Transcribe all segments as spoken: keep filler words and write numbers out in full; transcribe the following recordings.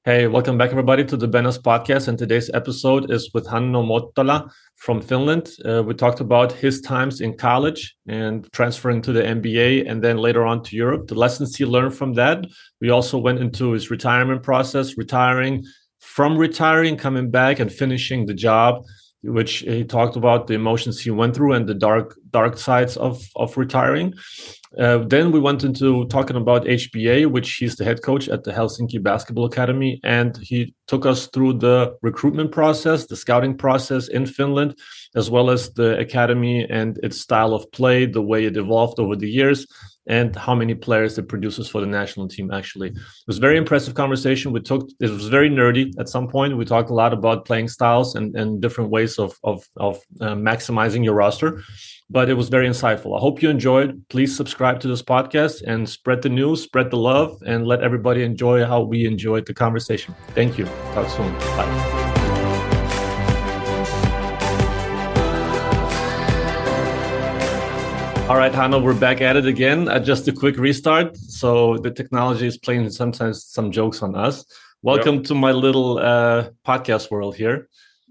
Hey, welcome back, everybody, to the Benos podcast. And today's episode is with Hanno Mottola from Finland. Uh, we talked about his times in college and transferring to the N B A and then later on to Europe, the lessons he learned from that. We also went into his retirement process, retiring, from retiring, coming back and finishing the job, which he talked about the emotions he went through and the dark dark sides of, of retiring. Uh, then we went into talking about H B A, which he's the head coach at the Helsinki Basketball Academy. And he took us through the recruitment process, the scouting process in Finland, as well as the academy and its style of play, the way it evolved over the years, and how many players it produces for the national team, actually. It was a very impressive conversation. We took, it was very nerdy at some point. We talked a lot about playing styles and, and different ways of, of, of uh, maximizing your roster. But it was very insightful. I hope you enjoyed. Please subscribe to this podcast and spread the news, spread the love, and let everybody enjoy how we enjoyed the conversation. Thank you. Talk soon. Bye. All right, Hanno, we're back at it again. Uh, just a quick restart. So the technology is playing sometimes some jokes on us. Welcome yep. to my little uh, podcast world here.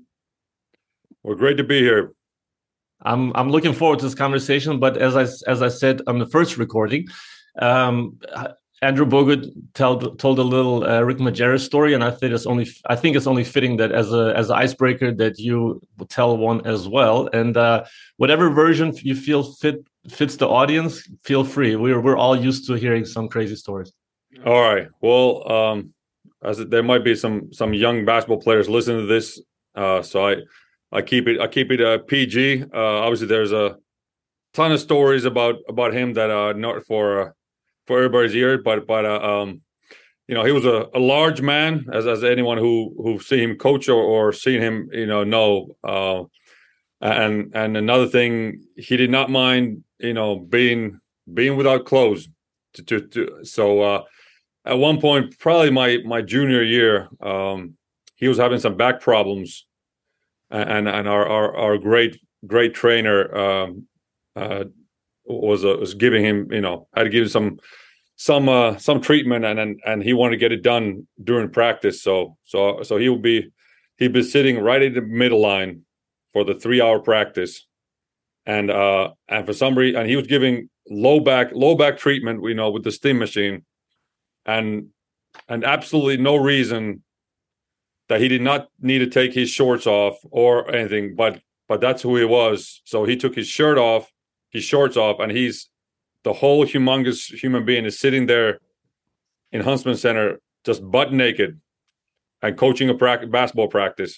Well, great to be here. I'm I'm looking forward to this conversation, but as I as I said on the first recording, um, Andrew Bogut told told a little uh, Rick Majerus story, and I think it's only I think it's only fitting that as a as an icebreaker that you tell one as well. And uh, whatever version you feel fit fits the audience, feel free. We're we're all used to hearing some crazy stories. All right. Well, um, as it, there might be some some young basketball players listening to this, uh, so I. I keep it. I keep it uh, P G. Uh, obviously, there's a ton of stories about about him that are not for uh, for everybody's ear. But but uh, um, you know, he was a, a large man, as as anyone who who seen him coach or, or seen him, you know, know. Uh, and and another thing, he did not mind, you know, being being without clothes. To to, to so uh, at one point, probably my my junior year, um, he was having some back problems. And and our, our, our great great trainer um, uh, was uh, was giving him, you know, had to give him some some uh, some treatment, and, and and he wanted to get it done during practice. So so so he would be he'd be sitting right in the middle line for the three hour practice, and uh, and for some reason, and he was giving low back low back treatment, you know, with the steam machine, and and absolutely no reason that he did not need to take his shorts off or anything, but but that's who he was. So he took his shirt off, his shorts off, and he's the whole humongous human being is sitting there in Huntsman Center, just butt naked, and coaching a pra- basketball practice.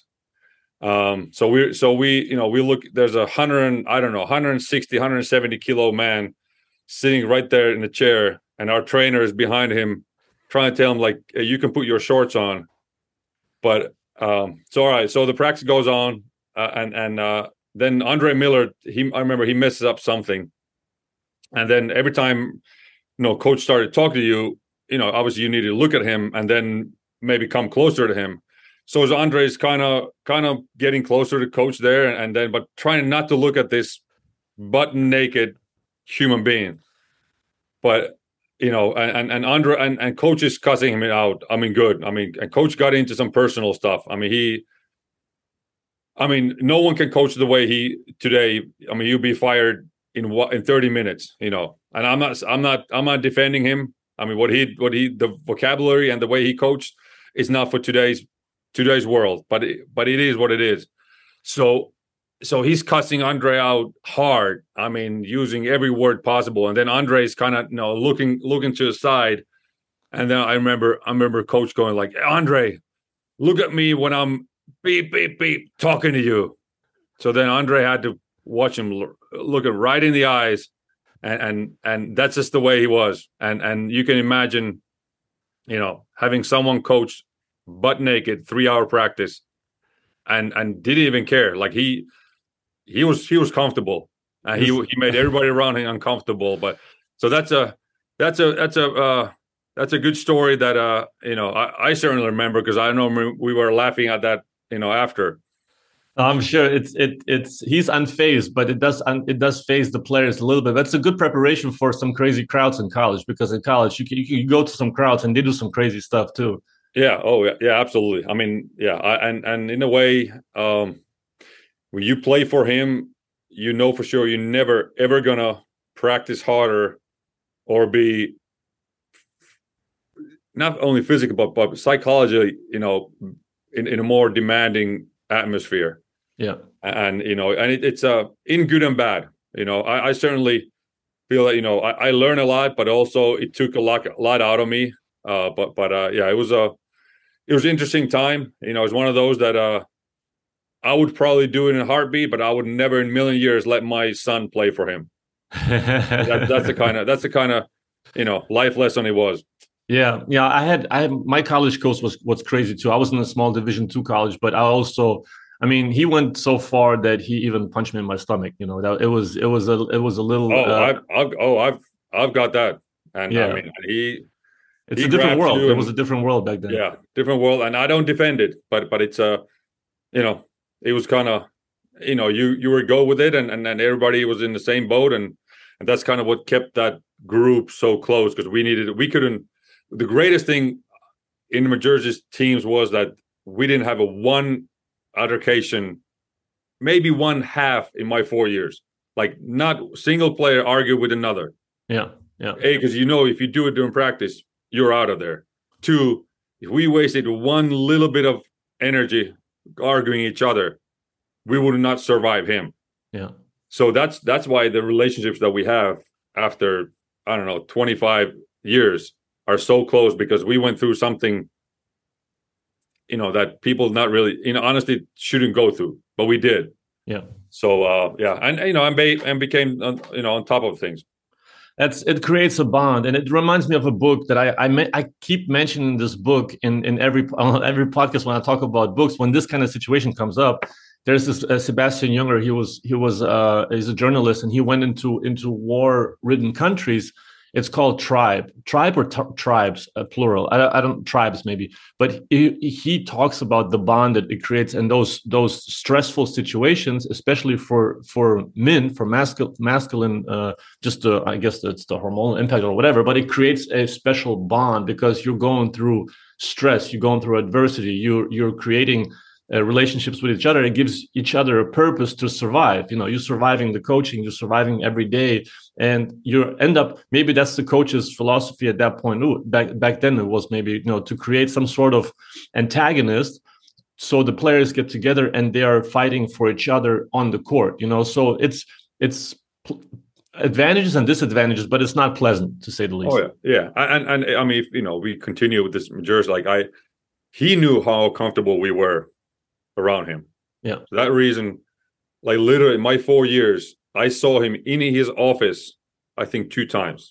Um, so we so we you know we look. There's a hundred I don't know one sixty, one seventy kilo man sitting right there in the chair, and our trainer is behind him, trying to tell him like, hey, you can put your shorts on. But um, so all right, so the practice goes on, uh, and and uh, then Andre Miller, he I remember he messes up something, and then every time, you know, coach started talking to you, you know, obviously you need to look at him and then maybe come closer to him. So as Andre's kind of kind of getting closer to coach there, and, and then but trying not to look at this butt naked human being, but. You know, and and Andre and, and coach is cussing him out. I mean, good. I mean, and coach got into some personal stuff. I mean, he. I mean, no one can coach the way he today. I mean, you'll be fired in what in thirty minutes. You know, and I'm not. I'm not. I'm not defending him. I mean, what he, what he, the vocabulary and the way he coached is not for today's today's world. But it, but it is what it is. So. So he's cussing Andre out hard. I mean, using every word possible. And then Andre's kind of, you know, looking looking to the side. And then I remember I remember coach going like, Andre, look at me when I'm beep, beep, beep, talking to you. So then Andre had to watch him look him right in the eyes. And and and that's just the way he was. And and you can imagine, you know, having someone coach butt naked, three hour practice and and didn't even care. Like he He was he was comfortable. Uh, he he made everybody around him uncomfortable. But so that's a that's a that's a uh, that's a good story that uh you know I, I certainly remember, because I know we were laughing at that, you know, after. I'm sure it's it it's he's unfazed, but it does it does phase the players a little bit. That's a good preparation for some crazy crowds in college, because in college you can, you can go to some crowds and they do some crazy stuff too. Yeah. Oh, yeah. Yeah. Absolutely. I mean, yeah. I, and and in a way, um, when you play for him, you know for sure you're never ever gonna practice harder or be not only physical but but psychologically, you know, in, in a more demanding atmosphere. Yeah. And you know, and it, it's uh in good and bad. You know, I, I certainly feel that you know I, I learned a lot, but also it took a lot a lot out of me. Uh, but but uh, yeah, it was a it was an interesting time. You know, it was one of those that uh, I would probably do it in a heartbeat, but I would never in a million years let my son play for him. that, that's the kind of that's the kind of you know life lesson it was. Yeah, yeah. I had I had my college coach was was crazy too. I was in a small Division two college, but I also, I mean, he went so far that he even punched me in my stomach. You know, that it was it was a it was a little. Oh, Uh, I've, I've oh I've I've got that, and I yeah, mean he it's he a different grabs world. you It was a and different world back then. yeah, different world, and I don't defend it, but but it's a uh, you know it was kind of you know you you were go with it, and and then everybody was in the same boat, and and that's kind of what kept that group so close because we needed we couldn't. The greatest thing in the Majerzy's teams was that we didn't have a one altercation, maybe one half in my four years. Like not single player argue with another. Yeah, yeah. A, because you know if you do it during practice, you're out of there. Two, if we wasted one little bit of energy arguing each other, we would not survive him. Yeah. So that's that's why the relationships that we have after I don't know twenty-five years are so close because we went through something, you know, that people not really, you know, honestly shouldn't go through, but we did. Yeah. So uh, yeah, and you know, and, be, and became uh, you know on top of things. That's it creates a bond, and it reminds me of a book that I I, me, I keep mentioning this book in in every on every podcast when I talk about books. When this kind of situation comes up, there's this uh, Sebastian Junger. He was he was uh, he's a journalist, and he went into into war-ridden countries. It's called Tribe, Tribe or t- Tribes, uh, plural. I, I don't tribes maybe, but he, he talks about the bond that it creates and those those stressful situations, especially for for men, for masculine masculine. Uh, just the, I guess it's the hormonal impact or whatever, but it creates a special bond because you're going through stress, you're going through adversity, you're you're creating uh, relationships with each other. It gives each other a purpose to survive. You know, you're surviving the coaching, you're surviving every day, and you end up, maybe that's the coach's philosophy at that point. Ooh, back back then it was maybe, you know, to create some sort of antagonist, so the players get together and they are fighting for each other on the court. You know, so it's it's advantages and disadvantages, but it's not pleasant to say the least. Oh yeah, yeah, and and, and I mean, if, you know, we continue with this Majerzy, like I, he knew how comfortable we were around him. Yeah, for that reason, like literally, in my four years, I saw him in his office, I think, two times.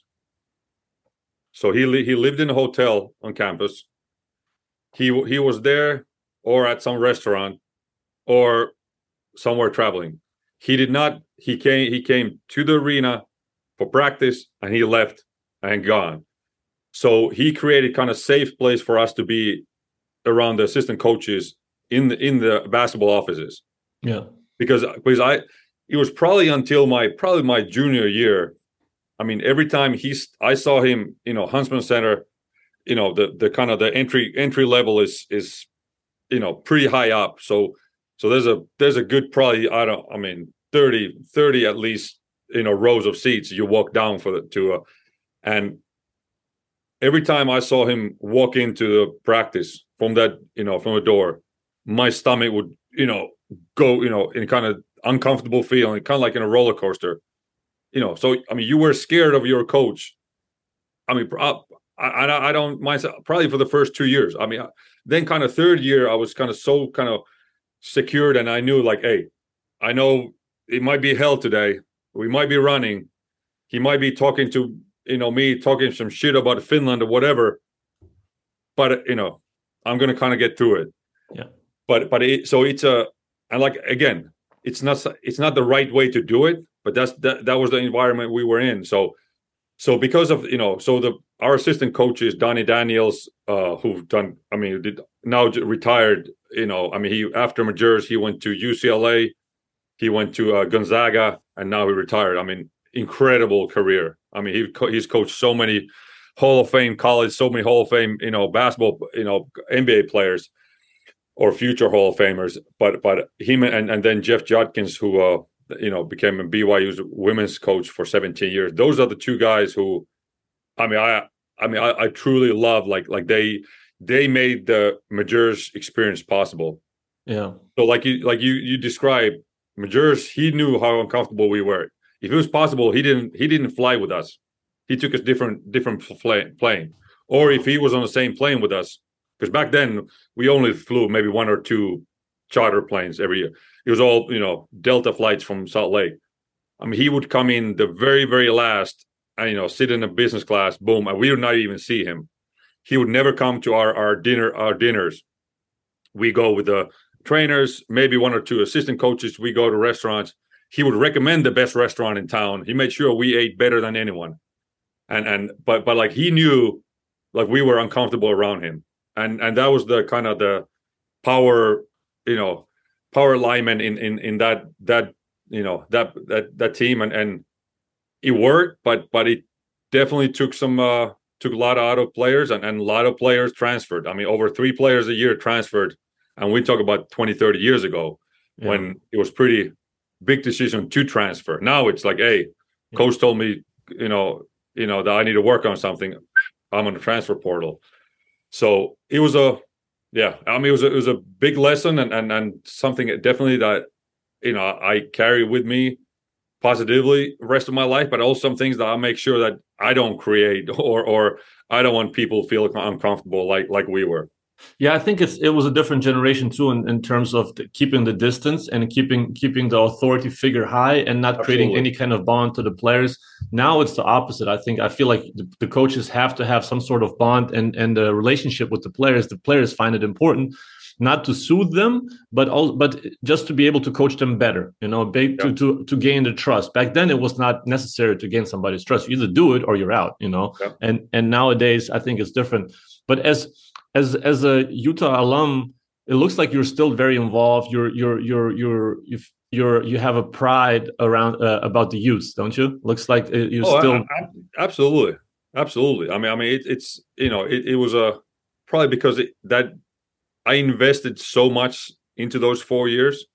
So he li- he lived in a hotel on campus. He he was there or at some restaurant or somewhere traveling. He did not. He came. He came to the arena for practice and he left and gone. So he created kind of safe place for us to be around the assistant coaches in the in the basketball offices. Yeah, because because I it was probably until my probably my junior year. I mean, every time he's I saw him, you know, Huntsman Center, you know, the the kind of the entry entry level is is you know pretty high up. So so there's a there's a good probably I don't I mean thirty, thirty at least, you know, rows of seats you walk down for the to uh, and every time I saw him walk into the practice from that, you know, from the door, my stomach would, you know, go, you know, in kind of uncomfortable feeling, kind of like in a roller coaster, you know. So, I mean, you were scared of your coach. I mean, I, I, I don't mind, probably for the first two years. I mean, then kind of third year, I was kind of so kind of secured and I knew like, hey, I know it might be hell today. We might be running. He might be talking to, you know, me talking some shit about Finland or whatever. But, you know, I'm going to kind of get through it. Yeah. But but it, so it's a and like again, it's not it's not the right way to do it, but that's that, that was the environment we were in. So so because of you know so the our assistant coaches Donnie Daniels, uh, who've done I mean did, now retired. You know I mean he after Majerzy's he went to U C L A, he went to uh, Gonzaga, and now he retired. I mean incredible career. I mean he he's coached so many Hall of Fame college, so many Hall of Fame, you know, basketball, you know, N B A players or future Hall of Famers. But but him and, and then Jeff Judkins, who uh, you know, became a B Y U's women's coach for seventeen years. Those are the two guys who, I mean, I I mean, I, I truly love like like they they made the Majers experience possible. Yeah. So like you like you you described, Majers, he knew how uncomfortable we were. If it was possible, he didn't he didn't fly with us. He took us different different plane. Or if he was on the same plane with us, because back then we only flew maybe one or two charter planes every year. It was all, you know, Delta flights from Salt Lake. I mean, he would come in the very, very last and, you know, sit in a business class, boom, and we would not even see him. He would never come to our, our dinner, our dinners. We go with the trainers, maybe one or two assistant coaches. We go to restaurants. He would recommend the best restaurant in town. He made sure we ate better than anyone. And, and, but, but like he knew, like we were uncomfortable around him. And, and that was the kind of the power, you know, power lineman in, in, in that, that, you know, that, that, that team. And, and it worked, but, but it definitely took some, uh, took a lot out of players and, and a lot of players transferred. I mean, over three players a year transferred. And we talk about twenty, thirty years ago yeah. when it was pretty big decision to transfer. Now it's like, hey, yeah. coach told me, you know, you know, that I need to work on something. I'm on the transfer portal. So it was a, yeah, I mean, it was a, it was a big lesson and, and, and something definitely that, you know, I carry with me positively the rest of my life, but also some things that I'll make sure that I don't create or, or I don't want people to feel uncomfortable like, like we were. Yeah, I think it's it was a different generation too in, in terms of the, keeping the distance and keeping keeping the authority figure high and not Absolutely. creating any kind of bond to the players. Now it's the opposite. I think I feel like the, the coaches have to have some sort of bond and and the relationship with the players. The players find it important not to soothe them, but all, but just to be able to coach them better. You know, to yeah. to to gain the trust. Back then, it was not necessary to gain somebody's trust. You either do it or you're out. You know, yeah. and and nowadays I think it's different. But as As as a Utah alum, it looks like you're still very involved. You're you're you're you're you're you have a pride around uh, about the youth, don't you? Looks like you oh, still. I, I, absolutely, absolutely. I mean, I mean, it, it's you know, it, it was a probably because it, that I invested so much into those four years,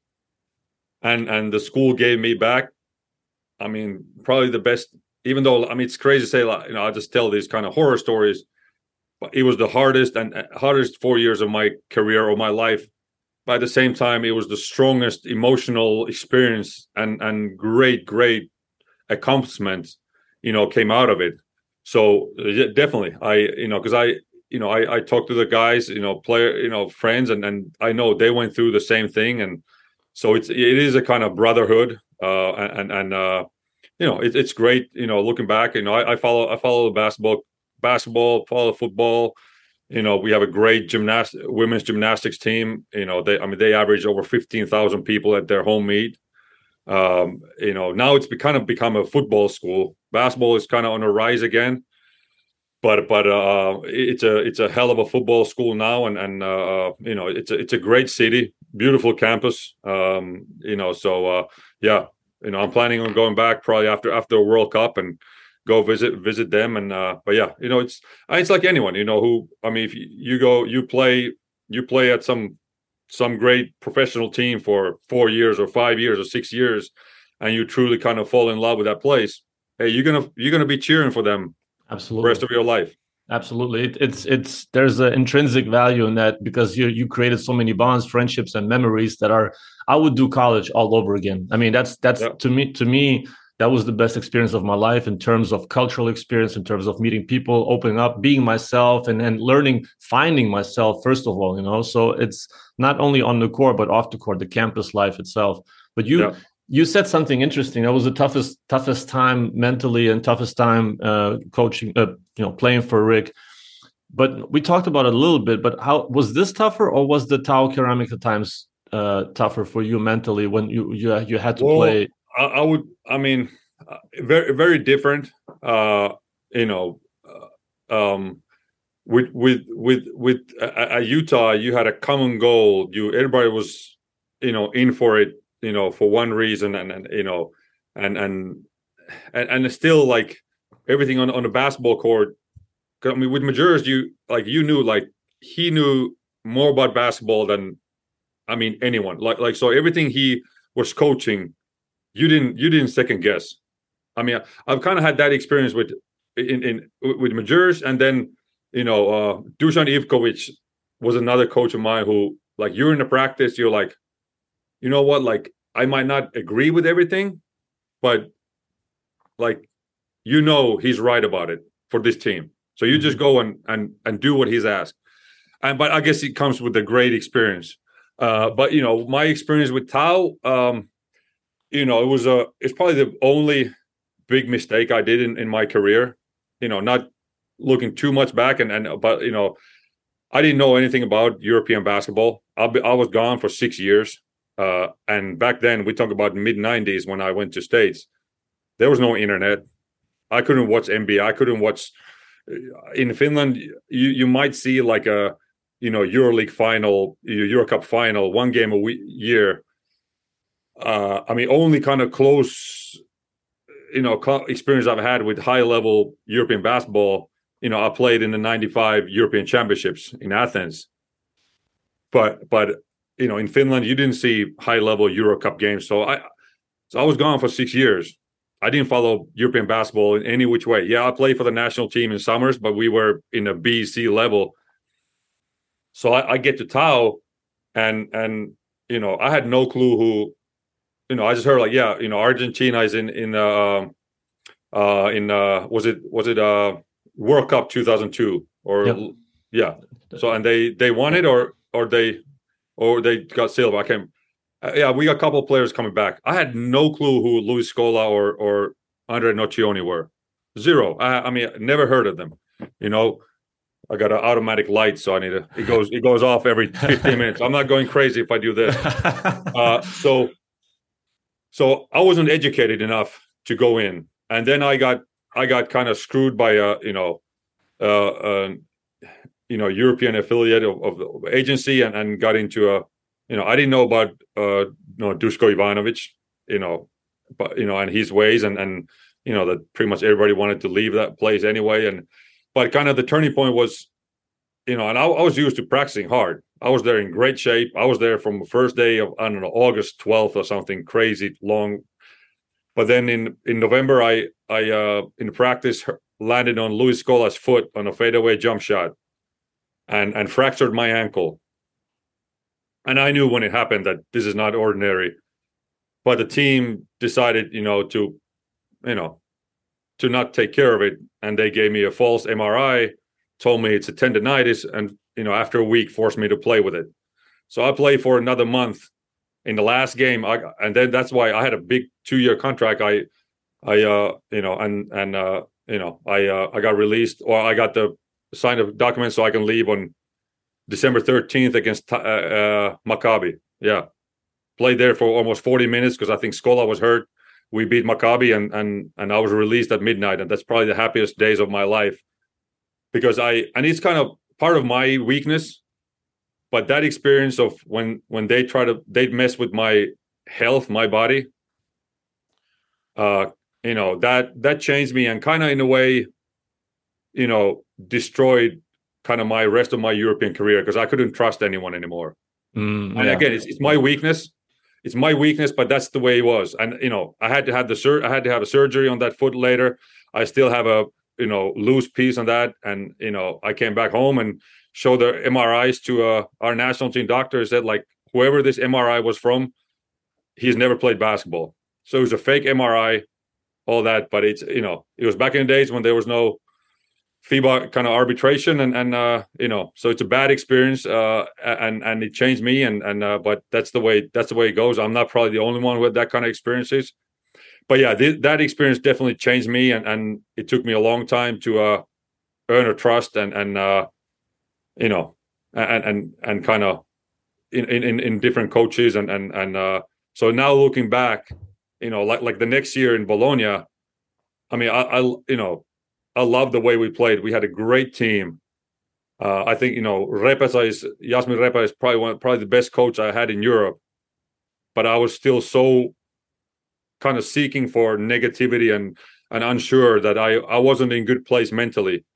and and the school gave me back. I mean, probably the best. Even though I mean, it's crazy to say, like, you know, I just tell these kind of horror stories. But it was the hardest and hardest four years of my career or my life. But at the same time, it was the strongest emotional experience and and great, great accomplishments, you know, came out of it. So yeah, definitely, I you know, because I you know I I talked to the guys, you know, player, you know, friends, and and I know they went through the same thing, and so it's it is a kind of brotherhood, uh, and and uh, you know, it, it's great, you know, looking back, you know, I, I follow I follow the basketball. basketball, follow football. You know, we have a great gymnast women's gymnastics team. You know, they I mean they average over fifteen thousand people at their home meet. Um, you know, now it's kind of become a football school. Basketball is kind of on the rise again. But but uh, it's a it's a hell of a football school now, and and uh, you know it's a it's a great city, beautiful campus. Um, you know, so uh, yeah, you know I'm planning on going back probably after after the World Cup and go visit visit them. And uh but yeah, you know it's it's like anyone, you know, who I mean if you go you play you play at some some great professional team for four years or five years or six years and you truly kind of fall in love with that place, hey, you're gonna you're gonna be cheering for them absolutely the rest of your life. Absolutely. It, it's it's there's an intrinsic value in that because you you created so many bonds, friendships, and memories that are I would do college all over again. I mean that's that's yeah. to me to me that was the best experience of my life in terms of cultural experience, in terms of meeting people, opening up, being myself, and then learning, finding myself, first of all, you know. So it's not only on the court, but off the court, the campus life itself. But you yeah. you said something interesting. That was the toughest toughest time mentally and toughest time uh, coaching, uh, you know, playing for Rick. But we talked about it a little bit, but how was this tougher or was the Tau Keramika times uh, tougher for you mentally when you you, you had to well, play? I, I would, I mean, uh, very, very different. Uh, you know, uh, um, with with with with uh, at Utah, you had a common goal. You everybody was, you know, in for it. You know, for one reason, and and you know, and and and and it's still like everything on on the basketball court. 'cause, I mean, with Majerus, you like you knew like he knew more about basketball than I mean anyone. Like like so everything he was coaching, you didn't you didn't second guess. I mean, I've kind of had that experience with in in with Majerus, and then you know uh, Dusan Ivkovic was another coach of mine who like you're in the practice, you're like, you know what, like I might not agree with everything, but like you know he's right about it for this team. So you just go and and and do what he's asked. And but I guess it comes with a great experience. Uh, but you know, my experience with Tau, um, you know, it was a it's probably the only big mistake I did in, in my career. You know, not looking too much back, and and but you know, I didn't know anything about European basketball. I I was gone for six years, uh, and back then we talk about mid nineties when I went to States. There was no internet. I couldn't watch N B A. I couldn't watch in Finland. You you might see like a you know EuroLeague final, Euro Cup final, one game a week, year. Uh, I mean, only kind of close, you know, experience I've had with high level European basketball. You know, I played in the ninety-five European Championships in Athens. But but you know, in Finland, you didn't see high level Euro Cup games. So I so I was gone for six years. I didn't follow European basketball in any which way. Yeah, I played for the national team in summers, but we were in a B, C level. So I, I get to Tau, and and you know I had no clue who, you know I just heard like yeah you know Argentina is in in uh, uh in uh was it was it uh World Cup two thousand two or yep. yeah so and they they won it or or they or they got silver. I can't. Uh, yeah, we got a couple of players coming back. I had no clue who Luis Scola or or Andre Nocioni were. Zero. I, I mean, never heard of them. You know, I got an automatic light, so I need to. It goes it goes off every fifteen minutes. I'm not going crazy if I do this. Uh, so, so I wasn't educated enough to go in, and then I got I got kind of screwed by a you know, uh, uh you know, European affiliate of, of the agency, and, and got into a. You know, I didn't know about uh, you know, Duško Ivanović, you know, but you know, and his ways, and and you know that pretty much everybody wanted to leave that place anyway. And but kind of the turning point was, you know, and I, I was used to practicing hard. I was there in great shape. I was there from the first day of I don't know August twelfth or something crazy long. But then in in November, I I uh, in practice landed on Luis Scola's foot on a fadeaway jump shot, and and fractured my ankle. And I knew when it happened that this is not ordinary, but the team decided, you know, to, you know, to not take care of it. And they gave me a false M R I, told me it's a tendonitis, and, you know, after a week forced me to play with it. So I played for another month. In the last game, I, and then that's why I had a big two-year contract. I, I, uh, you know, and, and, uh, you know, I, uh, I got released, or I got the signed a document so I can leave on December thirteenth against uh, uh, Maccabi. Yeah. Played there for almost forty minutes because I think Scola was hurt. We beat Maccabi, and and and I was released at midnight. And that's probably the happiest days of my life. Because I, and it's kind of part of my weakness, but that experience of when when they try to, they mess with my health, my body, uh, you know, that that changed me and kind of in a way, you know, destroyed kind of my rest of my European career because I couldn't trust anyone anymore. Mm, and yeah. Again, it's, it's my weakness. It's my weakness, but that's the way it was. And you know, I had to have the sur- I had to have a surgery on that foot later. I still have a you know loose piece on that, and you know, I came back home and showed the M R Is to uh, our national team doctor. Said like whoever this M R I was from, he's never played basketball. So it was a fake M R I, all that. But it's you know, it was back in the days when there was no FIBA kind of arbitration, and and uh, you know, so it's a bad experience, uh, and and it changed me, and and uh, but that's the way that's the way it goes. I'm not probably the only one with that kind of experiences, but yeah, th- that experience definitely changed me, and and it took me a long time to uh, earn a trust, and and uh, you know, and and and kind of in in in different coaches, and and and uh, so now looking back, you know, like like the next year in Bologna, I mean, I, I you know. I love the way we played. We had a great team. Uh, I think, you know, Repesa is, Jasmine Repa is probably one, probably the best coach I had in Europe. But I was still so kind of seeking for negativity and, and unsure that I, I wasn't in good place mentally.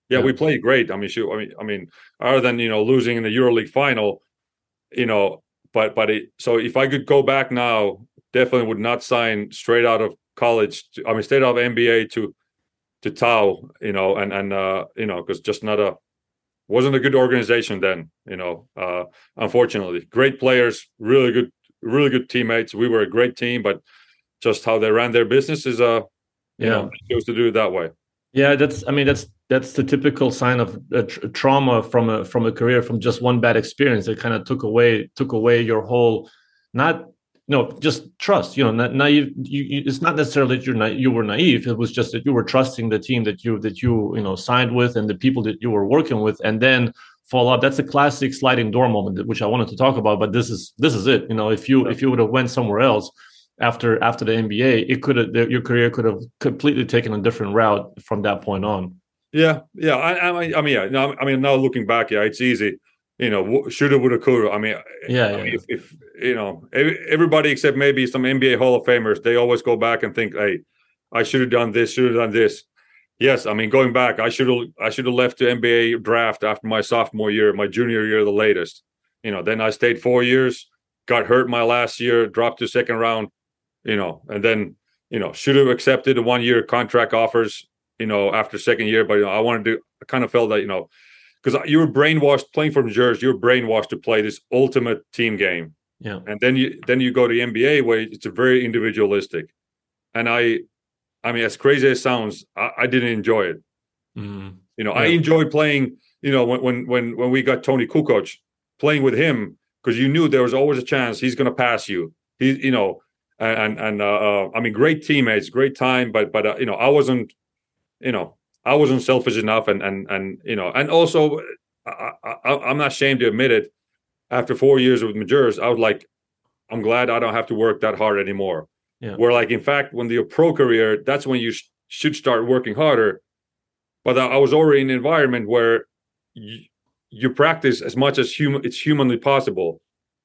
Yeah, Yeah. we played great. I mean, shoot, I mean, I mean, other than you know losing in the EuroLeague final, you know, but but it, so if I could go back now, definitely would not sign straight out of college. To, I mean, straight out of N B A to to Tau, you know, and and uh, you know, because just not a wasn't a good organization then, you know. Uh, unfortunately, great players, really good, really good teammates. We were a great team, but just how they ran their business is uh, you Yeah. know, they chose to do it that way. Yeah, that's. I mean, that's that's the typical sign of a tr- trauma from a from a career from just one bad experience. It kind of took away took away your whole, not no, just trust. You know, not naive. You, you, it's not necessarily that you're na- you were naive. It was just that you were trusting the team that you that you you know signed with and the people that you were working with, and then fall off. That's a classic sliding door moment, which I wanted to talk about. But this is this is it. You know, if you Yeah. if you would have went somewhere else after after the N B A, it could have your career could have completely taken a different route from that point on. Yeah, yeah. I, I mean, I mean, yeah. No, I mean, now looking back, yeah, it's easy. You know, shoulda, woulda, coulda. I mean, Yeah, I yeah, mean, yeah. if, if you know, everybody except maybe some N B A Hall of Famers, they always go back and think, "Hey, I should have done this, should have done this." Yes, I mean, going back, I should have, I should have left the N B A draft after my sophomore year, my junior year, the latest. You know, then I stayed four years, got hurt my last year, dropped to second round. You know, and then you know, should have accepted the one year contract offers. You know, after second year, but you know, I wanted to. I kind of felt that you know, because you were brainwashed playing for Jersey, you were brainwashed to play this ultimate team game. Yeah. And then you then you go to the N B A where it's a very individualistic. And I I mean, as crazy as it sounds, I, I didn't enjoy it. Mm. You know, Yeah. I enjoyed playing, you know, when when when when we got Tony Kukoc, playing with him, because you knew there was always a chance he's gonna pass you. He, you know, and and uh, uh I mean, great teammates, great time, but but uh, you know, I wasn't, you know, I wasn't selfish enough, and and and you know, and also, I, I, I'm not ashamed to admit it. After four years with Majors, I was like, I'm glad I don't have to work that hard anymore. Yeah. Where, like, in fact, when the pro career, that's when you sh- should start working harder. But I was already in an environment where you, you practice as much as human it's humanly possible.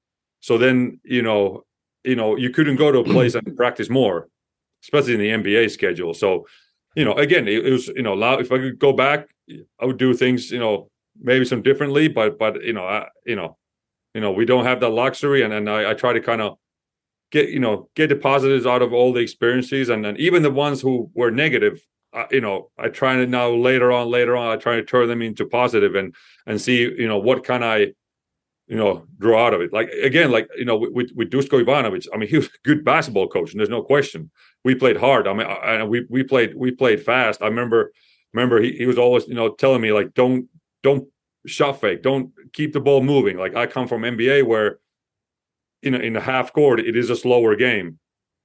So then, you know, you know, you couldn't go to a place and practice more, especially in the N B A schedule. So, you know, again, it, it was, you know, if I could go back, I would do things, you know, maybe some differently. But, but you know, I, you know, you know, we don't have that luxury, and and I, I try to kind of get, you know, get the positives out of all the experiences, and then even the ones who were negative. Uh, you know, I try to now later on, later on, I try to turn them into positive and and see, you know, what can I, you know, draw out of it. Like again, like you know, with with Dusko Ivanovic, I mean, he was a good basketball coach, and there's no question. We played hard. I mean, and we we played we played fast. I remember remember he, he was always, you know, telling me like, don't don't shot fake, don't keep the ball moving. Like I come from N B A where, you know, in the half court it is a slower game.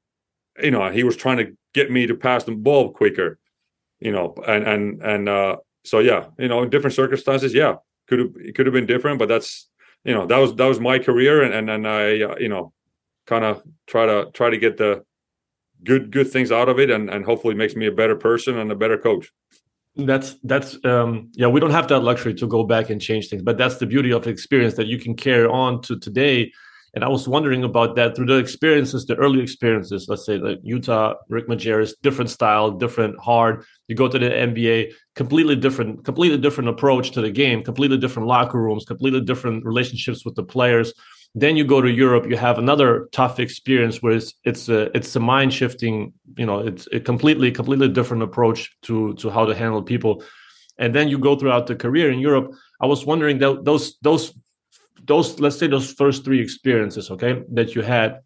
You know, he was trying to get me to pass the ball quicker. You know, and and and uh, so yeah, you know, in different circumstances, yeah, could have it could have been different, but that's, you know, that was that was my career, and and, and I uh, you know, kind of try to try to get the good good things out of it, and and hopefully makes me a better person and a better coach. That's that's um yeah, we don't have that luxury to go back and change things, but that's the beauty of the experience that you can carry on to today. And I was wondering about that through the experiences, the early experiences, let's say like Utah, Rick Majerus, different style, different hard. You go to the N B A, completely different, completely different approach to the game, completely different locker rooms, completely different relationships with the players. Then you go to Europe, you have another tough experience where it's it's a it's a mind shifting, you know, it's a completely completely different approach to to how to handle people. And then you go throughout the career in Europe. I was wondering that those those those let's say those first three experiences, okay, that you had,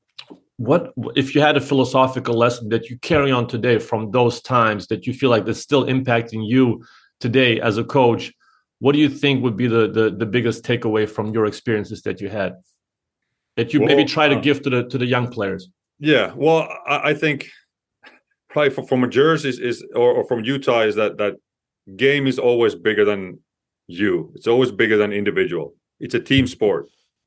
what if you had a philosophical lesson that you carry on today from those times that you feel like that's still impacting you today as a coach? What do you think would be the the, the biggest takeaway from your experiences that you had that you Well, maybe try to uh, give to the to the young players? Yeah, well, I, I think probably from, from a Jersey is, is or, or from Utah is that that game is always bigger than you. It's always bigger than individual. It's a team sport.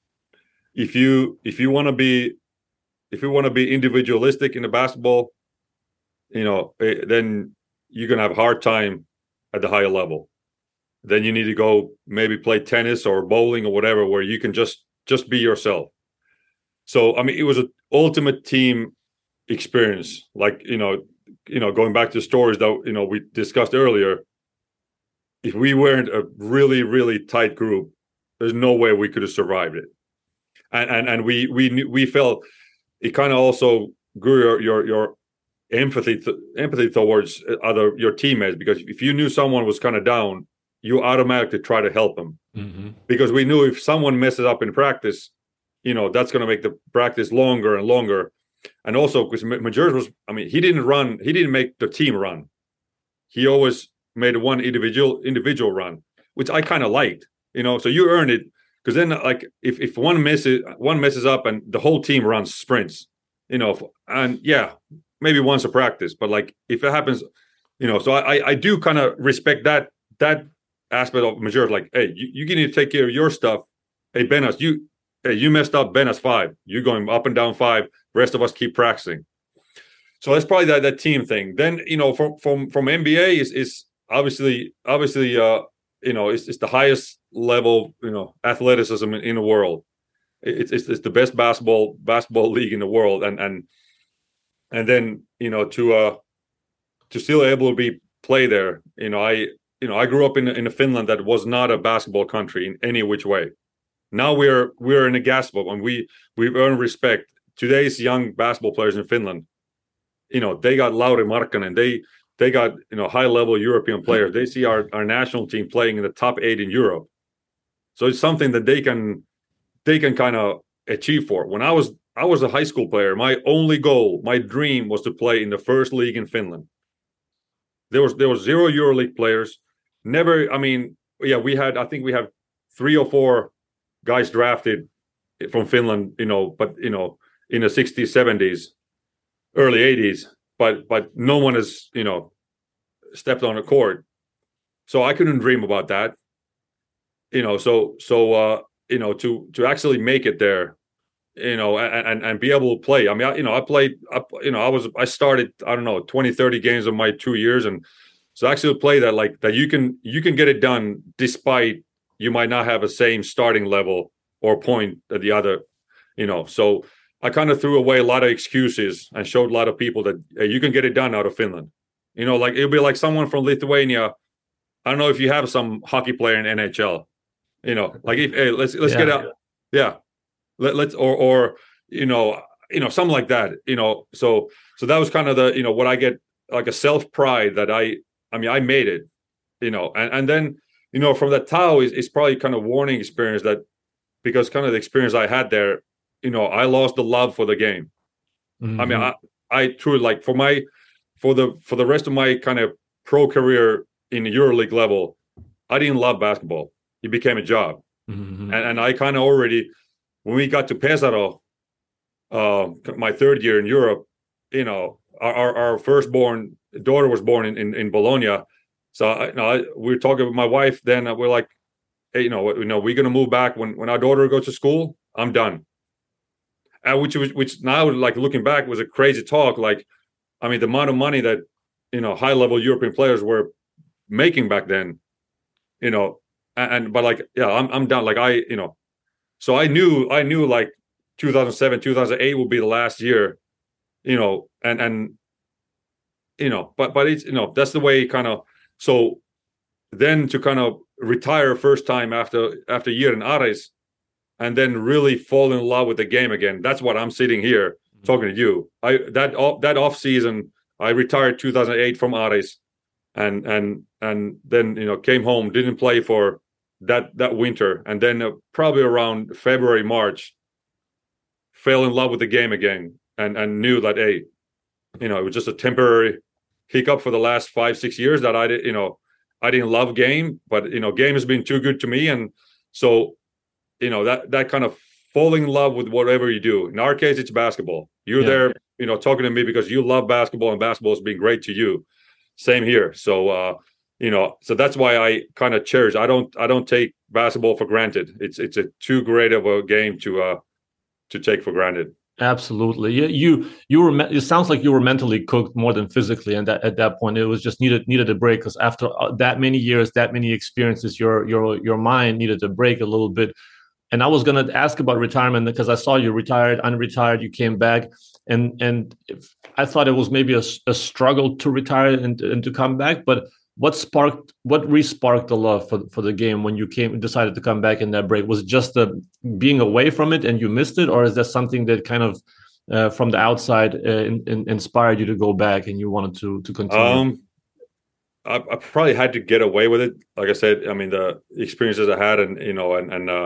If you if you want to be if you want to be individualistic in the basketball, you know, then you're gonna have a hard time at the higher level. Then you need to go maybe play tennis or bowling or whatever, where you can just just be yourself. So I mean, it was an ultimate team experience. Like, you know, you know, going back to the stories that, you know, we discussed earlier. if we weren't a really, really tight group, there's no way we could have survived it. And and and we we we felt it kind of also grew your your, your empathy th- empathy towards other your teammates, because if you knew someone was kind of down, you automatically try to help them, mm-hmm. because we knew if someone messes up in practice, you know that's going to make the practice longer and longer. And also because Majers was, I mean, he didn't run, he didn't make the team run. He always made one individual individual run, which I kind of liked, you know. So you earn it. Because then, like, if, if one messes one messes up and the whole team runs sprints, you know, and yeah, maybe once a practice, but like if it happens, you know, so I I do kind of respect that that aspect of Major. Like, hey, you, you need to take care of your stuff. Hey, Benas, you hey you messed up. Benas five. You're going up and down five. The rest of us keep practicing. So that's probably that that team thing. Then, you know, from from from N B A is is obviously obviously uh you know it's it's the highest level, you know, athleticism in, in the world. It's, it's it's the best basketball basketball league in the world, and and and then, you know, to uh to still able to be play there. You know, I you know I grew up in in a Finland that was not a basketball country in any which way. Now we're we're in a basketball, and we we've earned respect. Today's young basketball players in Finland, you know, they got Lauri Markkanen, they they got, you know, high level European players. They see our our national team playing in the top eight in Europe. So it's something that they can they can kind of achieve for. When I was I was a high school player, my only goal, my dream was to play in the first league in Finland. There was there was zero EuroLeague players. Never, I mean, yeah, we had I think we have three or four guys drafted from Finland, you know, but you know, in the sixties, seventies, early eighties, but but no one has, you know, stepped on a court. So I couldn't dream about that. You know, so so uh, you know, to to actually make it there, you know, and and, and be able to play. I mean, I, you know, I played, I, you know, I was I started, I don't know, twenty, thirty games in my two years, and so actually play that like that you can you can get it done despite you might not have a same starting level or point at the other, you know. So I kind of threw away a lot of excuses and showed a lot of people that hey, you can get it done out of Finland. You know, like it'll be like someone from Lithuania. I don't know if you have some hockey player in N H L. You know, like if hey, let's let's yeah. get out, yeah. Let, let's or or you know you know something like that. You know, so so that was kind of the you know what I get, like a self pride that I I mean I made it. You know, and and then you know from that Tau is is probably kind of warning experience, that because kind of the experience I had there, you know, I lost the love for the game. Mm-hmm. I mean, I I truly like for my for the for the rest of my kind of pro career in the EuroLeague level, I didn't love basketball. It became a job. Mm-hmm. And, and I kind of already, when we got to Pesaro, uh, my third year in Europe, you know, our, our firstborn daughter was born in, in, in Bologna. So I, you know, I, we were talking with my wife then, we're like, hey, you know, you know, we're going to move back when, when our daughter goes to school, I'm done. And which, which now, like looking back, was a crazy talk. Like, I mean, the amount of money that, you know, high level European players were making back then, you know, and, and but like, yeah, I'm I'm done. Like I, you know, so I knew I knew like two thousand seven, two thousand eight will be the last year, you know, and and you know, but but it's you know that's the way kind of. So then to kind of retire first time after after a year in Ares, and then really fall in love with the game again. That's what I'm sitting here talking to you. I that off that off season, I retired two thousand eight from Ares, and and and then you know came home, didn't play for that that winter, and then uh, probably around February, March, fell in love with the game again, and and knew that hey, you know, it was just a temporary hiccup for the last five six years that I did, you know, I didn't love game, but you know, game has been too good to me, and so you know that that kind of falling in love with whatever you do. In our case, it's basketball. You're yeah. there, you know, talking to me because you love basketball, and basketball has been great to you. Same here. So, uh, you know, so that's why I kind of cherish. I don't, I don't take basketball for granted. It's, it's a too great of a game to, uh, to take for granted. Absolutely. You, you, you were. It sounds like you were mentally cooked more than physically, and that at that point, it was just needed needed a break. Because after that many years, that many experiences, your your your mind needed a break a little bit. And I was going to ask about retirement because I saw you retired, unretired, you came back. And and if, I thought it was maybe a, a struggle to retire and, and to come back. But what sparked, what re-sparked the love for for the game when you came decided to come back in that break? Was it just the being away from it and you missed it, or is there something that kind of uh, from the outside uh, in, in, inspired you to go back and you wanted to to continue? Um, I, I probably had to get away with it. Like I said, I mean the experiences I had, and you know, and and uh,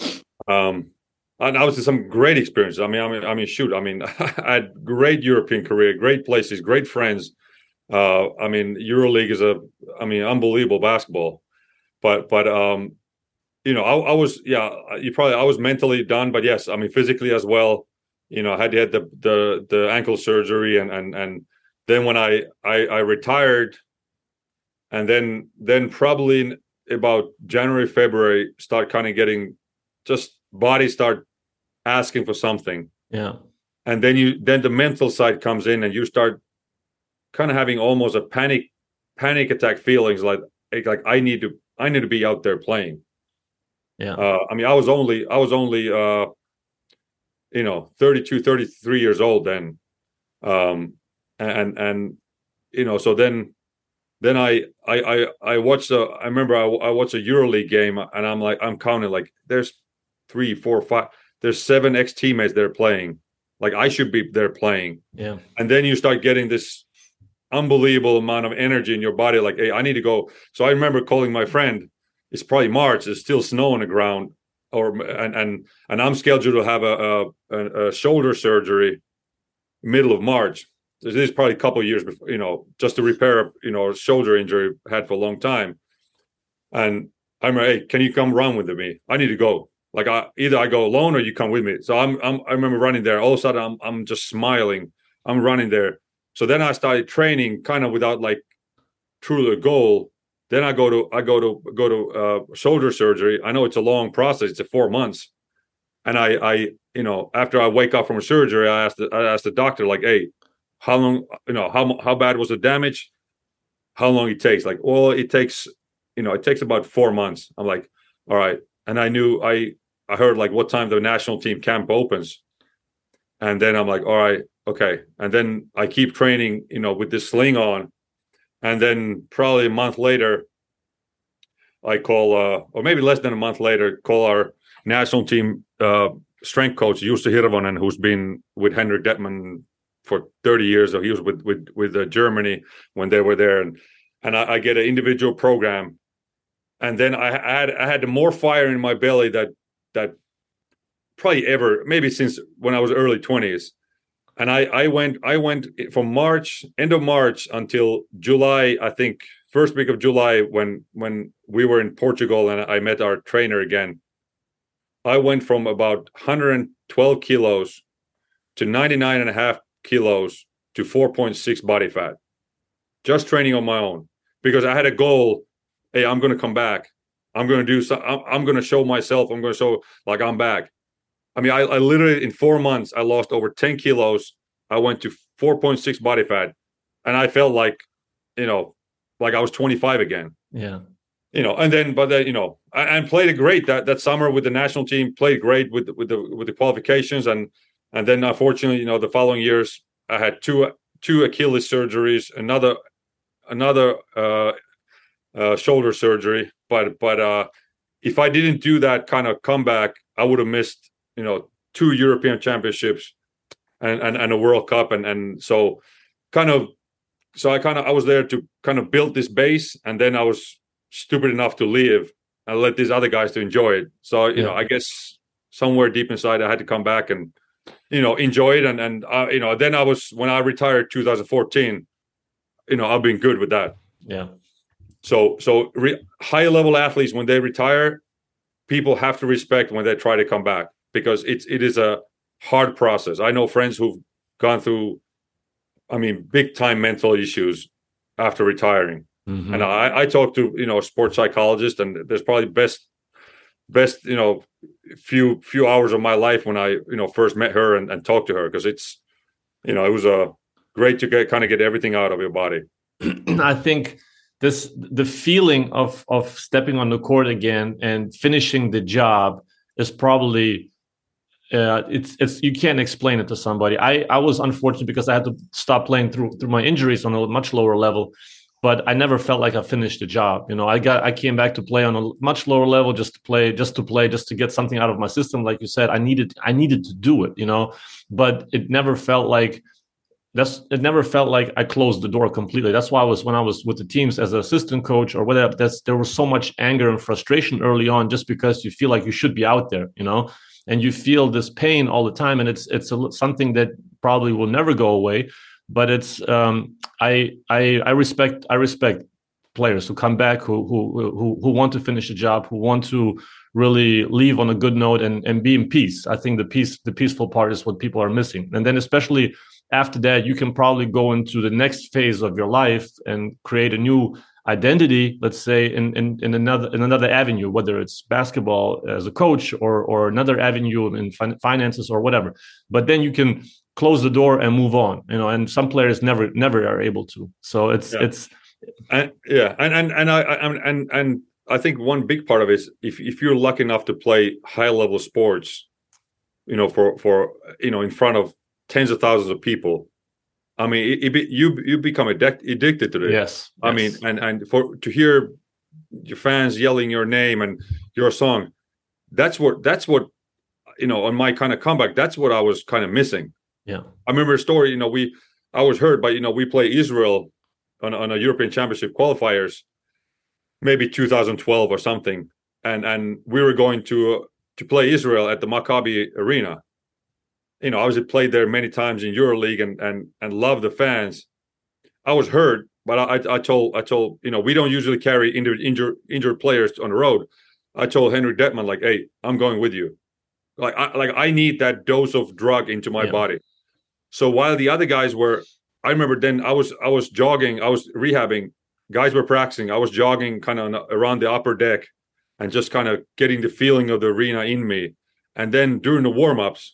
um, and obviously some great experiences. I mean, I mean, I mean, shoot, I mean, I had great European career, great places, great friends. Uh, I mean, EuroLeague is a, I mean, unbelievable basketball. But but um, you know, I, I was yeah, you probably I was mentally done, but yes, I mean physically as well. You know, I had had the the the ankle surgery, and and and then when I I, I retired. And then, then probably in about January, February, start kind of getting just body start asking for something. Yeah. And then you, then the mental side comes in, and you start kind of having almost a panic, panic attack feelings like, like I need to, I need to be out there playing. Yeah. Uh, I mean, I was only, I was only, uh, you know, thirty-two, thirty-three years old then. Um, and, and, you know, so then, Then I I I I watched a I remember I, I watched a EuroLeague game, and I'm like I'm counting like there's three, four, five, there's seven ex teammates there playing, like I should be there playing. Yeah. And then you start getting this unbelievable amount of energy in your body, like, hey, I need to go. So I remember calling my friend. It's probably March. There's still snow on the ground, or and and and I'm scheduled to have a a, a shoulder surgery middle of March. This is probably a couple of years before, you know, just to repair, you know, a shoulder injury I had for a long time. And I'm like, hey, can you come run with me? I need to go. Like, I, either I go alone or you come with me. So I'm, I'm, I remember running there. All of a sudden, I'm, I'm just smiling. I'm running there. So then I started training, kind of without like truly a goal. Then I go to, I go to, go to uh, shoulder surgery. I know it's a long process. It's a four months. And I, I, you know, after I wake up from a surgery, I asked, the, I asked the doctor, like, hey, how long, you know, how how bad was the damage? How long it takes? Like, well, it takes, you know, it takes about four months. I'm like, all right. And I knew I I heard like what time the national team camp opens. And then I'm like, all right, okay. And then I keep training, you know, with this sling on. And then probably a month later, I call, uh, or maybe less than a month later, call our national team uh, strength coach, Jussi Hirvonen, who's been with Henrik Detman for thirty years. So he was with with with uh, Germany when they were there, and and I, I get an individual program, and then I had I had more fire in my belly that that probably ever, maybe since when I was early twenties. And I I went I went from March, end of March until July, I think first week of July, when when we were in Portugal and I met our trainer again. I went from about one hundred twelve kilos to ninety-nine and a half kilos to four point six body fat, just training on my own, because I had a goal. Hey, I'm going to come back. I'm going to do some, I'm, I'm going to show myself. I'm going to show like I'm back. I mean, I, I literally in four months, I lost over ten kilos. I went to four point six body fat, and I felt like, you know, like I was twenty-five again. Yeah. You know, and then, but then, you know, I, and played it great that, that summer with the national team, played great with, with the, with the qualifications. And, And then, unfortunately, you know, the following years, I had two two Achilles surgeries, another another uh, uh, shoulder surgery. But but uh, if I didn't do that kind of comeback, I would have missed, you know, two European Championships and and, and a World Cup, and and so kind of so I kind of I was there to kind of build this base, and then I was stupid enough to leave and let these other guys to enjoy it. So you Yeah. know, I guess somewhere deep inside, I had to come back and, you know, enjoy it. And, and uh, you know, then I was, when I retired two thousand fourteen, you know, I've been good with that. Yeah. So, so re- high level athletes, when they retire, people have to respect when they try to come back, because it's, it is a hard process. I know friends who've gone through, I mean, big time mental issues after retiring. Mm-hmm. And I, I talked to, you know, a sports psychologist, and there's probably best, best, you know, few few hours of my life when I, you know, first met her and, and talked to her, because it's, you know, it was a uh, great to get kind of get everything out of your body. I think this the feeling of of stepping on the court again and finishing the job is probably uh, it's it's you can't explain it to somebody. I I was unfortunate because I had to stop playing through through my injuries on a much lower level. but I never felt like I finished the job. You know, I got I came back to play on a much lower level, just to play, just to play, just to get something out of my system. Like you said, I needed I needed to do it. You know, but it never felt like that's it never felt like I closed the door completely. That's why I was when I was with the teams as an assistant coach or whatever. That's there was so much anger and frustration early on, just because you feel like you should be out there. You know, and you feel this pain all the time, and it's it's a, something that probably will never go away. But it's um, I I I respect I respect players who come back, who who who who want to finish the job, who want to really leave on a good note and and be in peace. I think the peace the peaceful part is what people are missing, and then especially after that, you can probably go into the next phase of your life and create a new identity, let's say, in, in, in another in another avenue, whether it's basketball as a coach or or another avenue in fin- finances or whatever. But then you can close the door and move on, you know. And some players never never are able to. So it's yeah. it's and yeah, and and and I, I and and I think one big part of it is if if you're lucky enough to play high level sports, you know, for for you know in front of tens of thousands of people. I mean, it, it, you you become addic- addicted to it. Yes. I yes. mean, and and for to hear your fans yelling your name and your song, that's what that's what you know. On my kind of comeback, that's what I was kind of missing. Yeah. I remember a story. You know, we I was hurt, but you know, we play Israel on on a European Championship qualifiers, maybe two thousand twelve or something, and and we were going to uh, to play Israel at the Maccabi Arena. You know, I was played there many times in EuroLeague and and and love the fans. I was hurt, but I I told I told you know we don't usually carry injured injured injured players on the road. I told Henry Detman, like, hey, I'm going with you. Like I like I need that dose of drug into my yeah. body. So while the other guys were, I remember then I was I was jogging, I was rehabbing. Guys were practicing. I was jogging kind of around the upper deck and just kind of getting the feeling of the arena in me. And then during the warm-ups,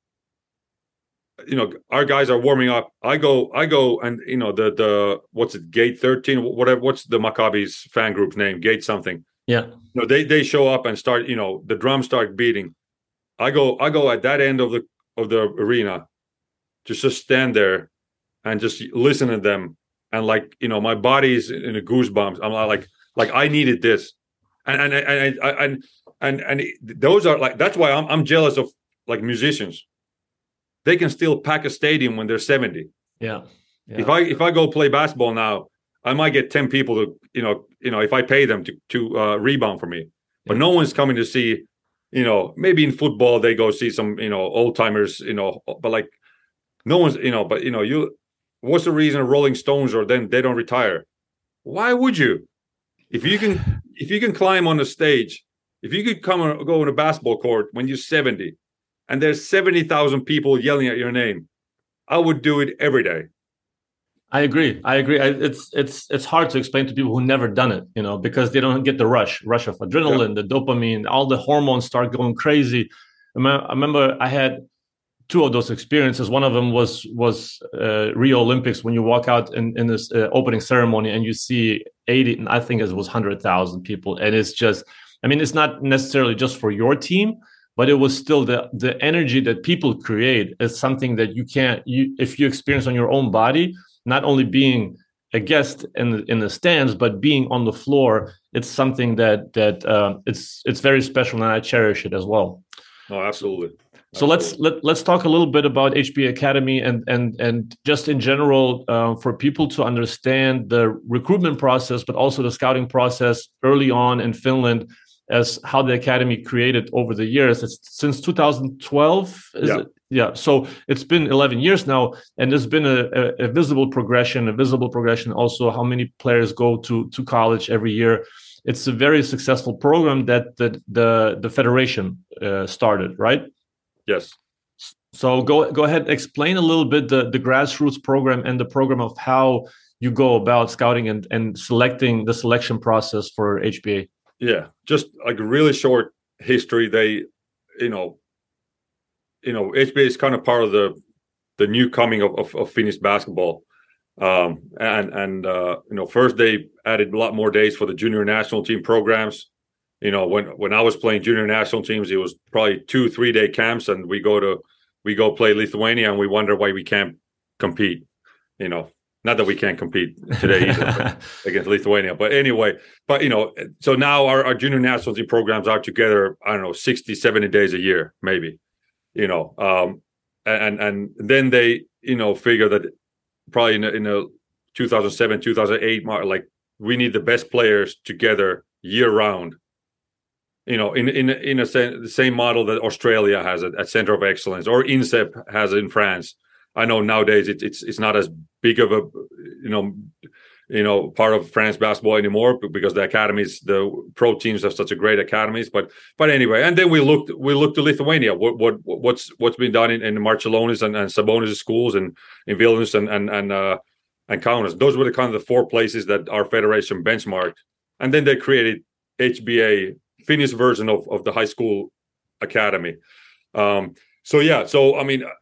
you know, our guys are warming up. I go, I go, and you know, the the what's it, Gate thirteen, whatever. What's the Maccabi's fan group's name? Gate something. Yeah. You know, they they show up and start. You know, the drums start beating. I go, I go at that end of the of the arena, just just stand there, and just listen to them, and like you know, my body's in a goosebumps. I'm like, like I needed this, and and and and and and, and those are like that's why I'm I'm jealous of like musicians. They can still pack a stadium when they're seventy. Yeah. yeah. If I if I go play basketball now, I might get ten people to you know you know if I pay them to to uh, rebound for me, but yeah. no one's coming to see. You know, maybe in football they go see some you know old timers. You know, but like no one's you know. But you know, you what's the reason Rolling Stones or then they don't retire? Why would you? If you can if you can climb on the stage, if you could come and go on a basketball court when you're seventy. And there's seventy thousand people yelling at your name, I would do it every day. I agree. I agree. I, it's it's it's hard to explain to people who never done it, you know, because they don't get the rush, rush of adrenaline, yeah. the dopamine, all the hormones start going crazy. I remember I had two of those experiences. One of them was was uh, Rio Olympics when you walk out in, in this uh, opening ceremony and you see eighty, I think it was one hundred thousand people. And it's just, I mean, it's not necessarily just for your team, but it was still the the energy that people create is something that you can't, you if you experience on your own body, not only being a guest in the, in the stands, but being on the floor, it's something that that uh, it's it's very special, and I cherish it as well. Oh, absolutely. So absolutely. let's let, let's talk a little bit about H B A Academy and and and just in general uh, for people to understand the recruitment process, but also the scouting process early on in Finland, as how the academy created over the years. It's since two thousand twelve. Is yeah. it? Yeah. So it's been eleven years now, and there's been a, a, a visible progression, a visible progression. Also, how many players go to to college every year. It's a very successful program that the the, the federation uh, started, right? Yes. So go go ahead, explain a little bit the the grassroots program and the program of how you go about scouting and and selecting the selection process for H B A. Yeah, just like a really short history. They, you know, you know, H B A is kind of part of the the new coming of, of, of Finnish basketball, um, and and uh, you know, first they added a lot more days for the junior national team programs. You know, when when I was playing junior national teams, it was probably two three day camps, and we go to we go play Lithuania, and we wonder why we can't compete. You know, Not that we can't compete today either against Lithuania, but anyway, but you know, so now our, our junior national team programs are together, I don't know, sixty, seventy days a year, maybe, you know, um, and, and then they, you know, figure that probably in a, in a two thousand seven, two thousand eight, like we need the best players together year round, you know, in, in, in a the same model that Australia has at, at Center of Excellence, or INSEP has in France. I know nowadays it, it's it's not as big of a you know you know part of France basketball anymore because the academies, the pro teams have such a great academies. But but anyway, and then we looked we looked to Lithuania. What what what's what's been done in, in Marčiulionis and, and Sabonis schools and in Vilnius and and and uh, and Kaunas. Those were the kind of the four places that our federation benchmarked, and then they created H B A, Finnish version of of the high school academy. Um, so yeah, so I mean.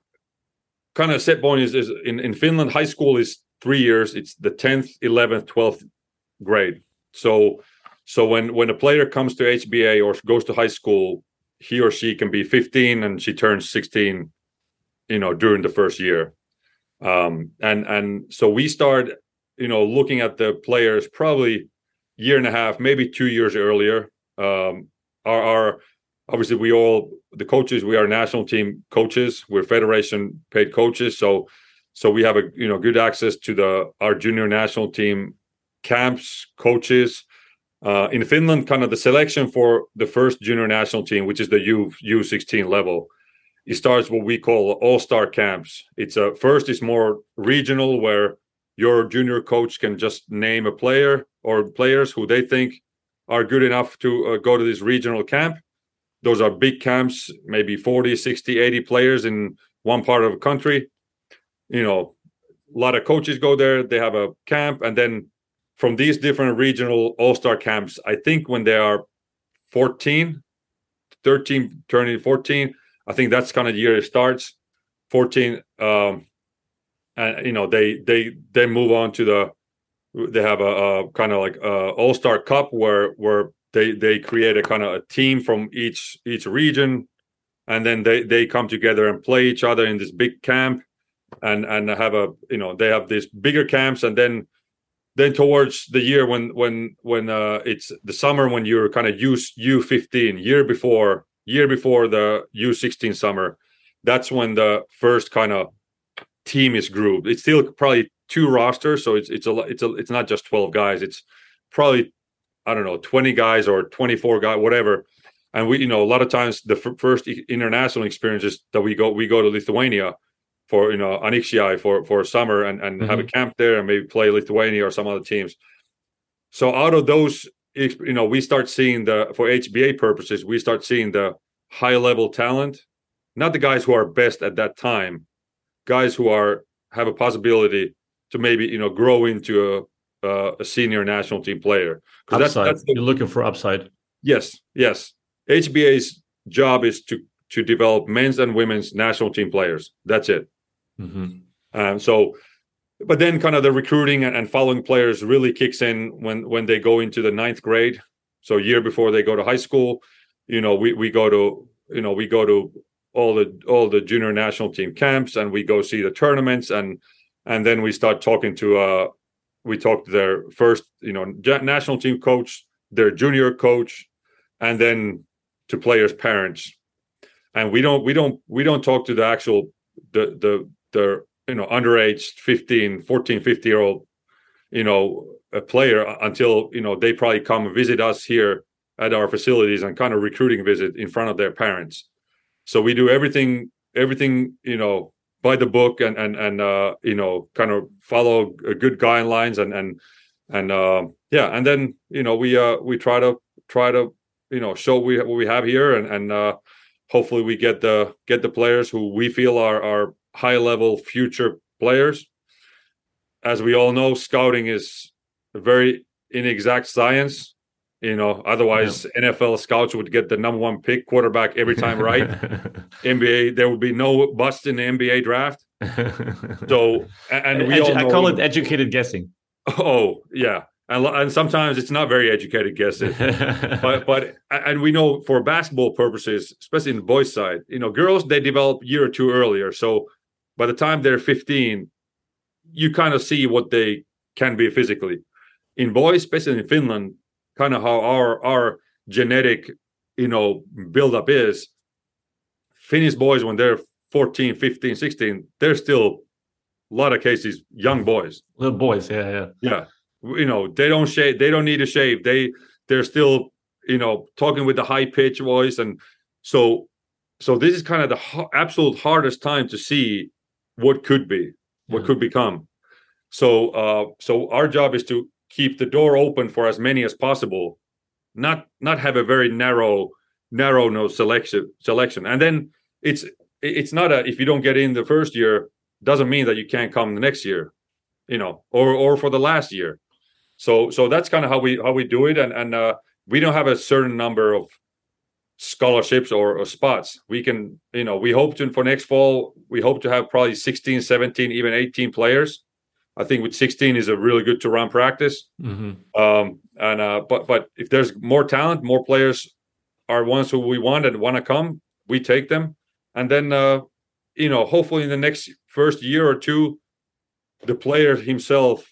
Kind of set point is, is in, in Finland, high school is three years. It's the tenth, eleventh, twelfth grade. So so when, when a player comes to H B A or goes to high school, he or she can be fifteen and she turns sixteen, you know, during the first year. Um, and and so we start, you know, looking at the players probably year and a half, maybe two years earlier. Um, our, our Obviously, we all, the coaches, we are national team coaches. We're federation paid coaches. So so we have a you know good access to the our junior national team camps, coaches. Uh, in Finland, kind of the selection for the first junior national team, which is the U U sixteen level, it starts what we call all-star camps. It's a first is more regional, where your junior coach can just name a player or players who they think are good enough to uh, go to this regional camp. Those are big camps, maybe forty, sixty, eighty players in one part of the country. You know, a lot of coaches go there. They have a camp. And then from these different regional all-star camps, I think when they are fourteen, thirteen, turning fourteen, I think that's kind of the year it starts. fourteen, um, and, you know, they they they move on to the, they have a, a kind of like a all-star cup where where They they create a kind of a team from each each region, and then they, they come together and play each other in this big camp, and and have a you know they have these bigger camps, and then then towards the year when when when uh, it's the summer when you're kind of U U fifteen year before year before the U sixteen summer, that's when the first kind of team is grouped. It's still probably two rosters, so it's it's a it's a it's not just twelve guys. It's probably, I don't know, twenty guys or twenty-four guys, whatever. And we, you know, a lot of times the f- first international experiences that we go, we go to Lithuania for, you know, Anykščiai for, for summer and, and mm-hmm. have a camp there and maybe play Lithuania or some other teams. So out of those, you know, we start seeing the, for H B A purposes, we start seeing the high level talent, not the guys who are best at that time, guys who are, have a possibility to maybe, you know, grow into a, Uh, a senior national team player. Upside. That's, that's the, you're looking for upside. Yes, yes. H B A's job is to to develop men's and women's national team players. That's it. Mm-hmm. Um, so, but then kind of the recruiting and, and following players really kicks in when when they go into the ninth grade. So a year before they go to high school, you know, we we go to you know we go to all the all the junior national team camps, and we go see the tournaments, and and then we start talking to uh. We talked to their first, you know, national team coach, their junior coach, and then to players' parents. And we don't, we don't, we don't talk to the actual, the, the, the, you know, underage fifteen, fourteen, fifty year old, you know, a player until, you know, they probably come visit us here at our facilities and kind of recruiting visit in front of their parents. So we do everything, everything, you know, by the book and and and uh, you know kind of follow good guidelines and and and uh, yeah, and then you know we uh, we try to try to you know show we what we have here, and and uh, hopefully we get the get the players who we feel are are high level future players. As we all know, scouting is a very inexact science. You know, otherwise yeah. N F L scouts would get the number one pick quarterback every time, right? N B A, there would be no bust in the N B A draft. So, and we Edu- all know, I call it educated guessing. Oh yeah, and and sometimes it's not very educated guessing, but but and we know for basketball purposes, especially in the boys' side, you know, girls they develop a year or two earlier. So by the time they're fifteen, you kind of see what they can be physically. In boys, especially in Finland, kind of how our our genetic, you know, buildup is. Finnish boys, when they're fourteen, fifteen, sixteen, they're still a lot of cases young boys. Little boys, yeah, yeah. Yeah. You know, they don't shave, they don't need to shave. They they're still, you know, talking with the high pitch voice. And so so this is kind of the ho- absolute hardest time to see what could be, what yeah. could become. So uh so our job is to keep the door open for as many as possible, not not have a very narrow narrow no selection selection. And then it's it's not a, if you don't get in the first year, doesn't mean that you can't come the next year, you know, or or for the last year. So so that's kind of how we how we do it. And and uh, we don't have a certain number of scholarships or, or spots. We can, you know, we hope to, for next fall, we hope to have probably sixteen, seventeen, even eighteen players. I think with sixteen is a really good to run practice. Mm-hmm. Um, and uh, but but if there's more talent, more players are ones who we want and want to come, we take them. And then, uh, you know, hopefully in the next first year or two, the player himself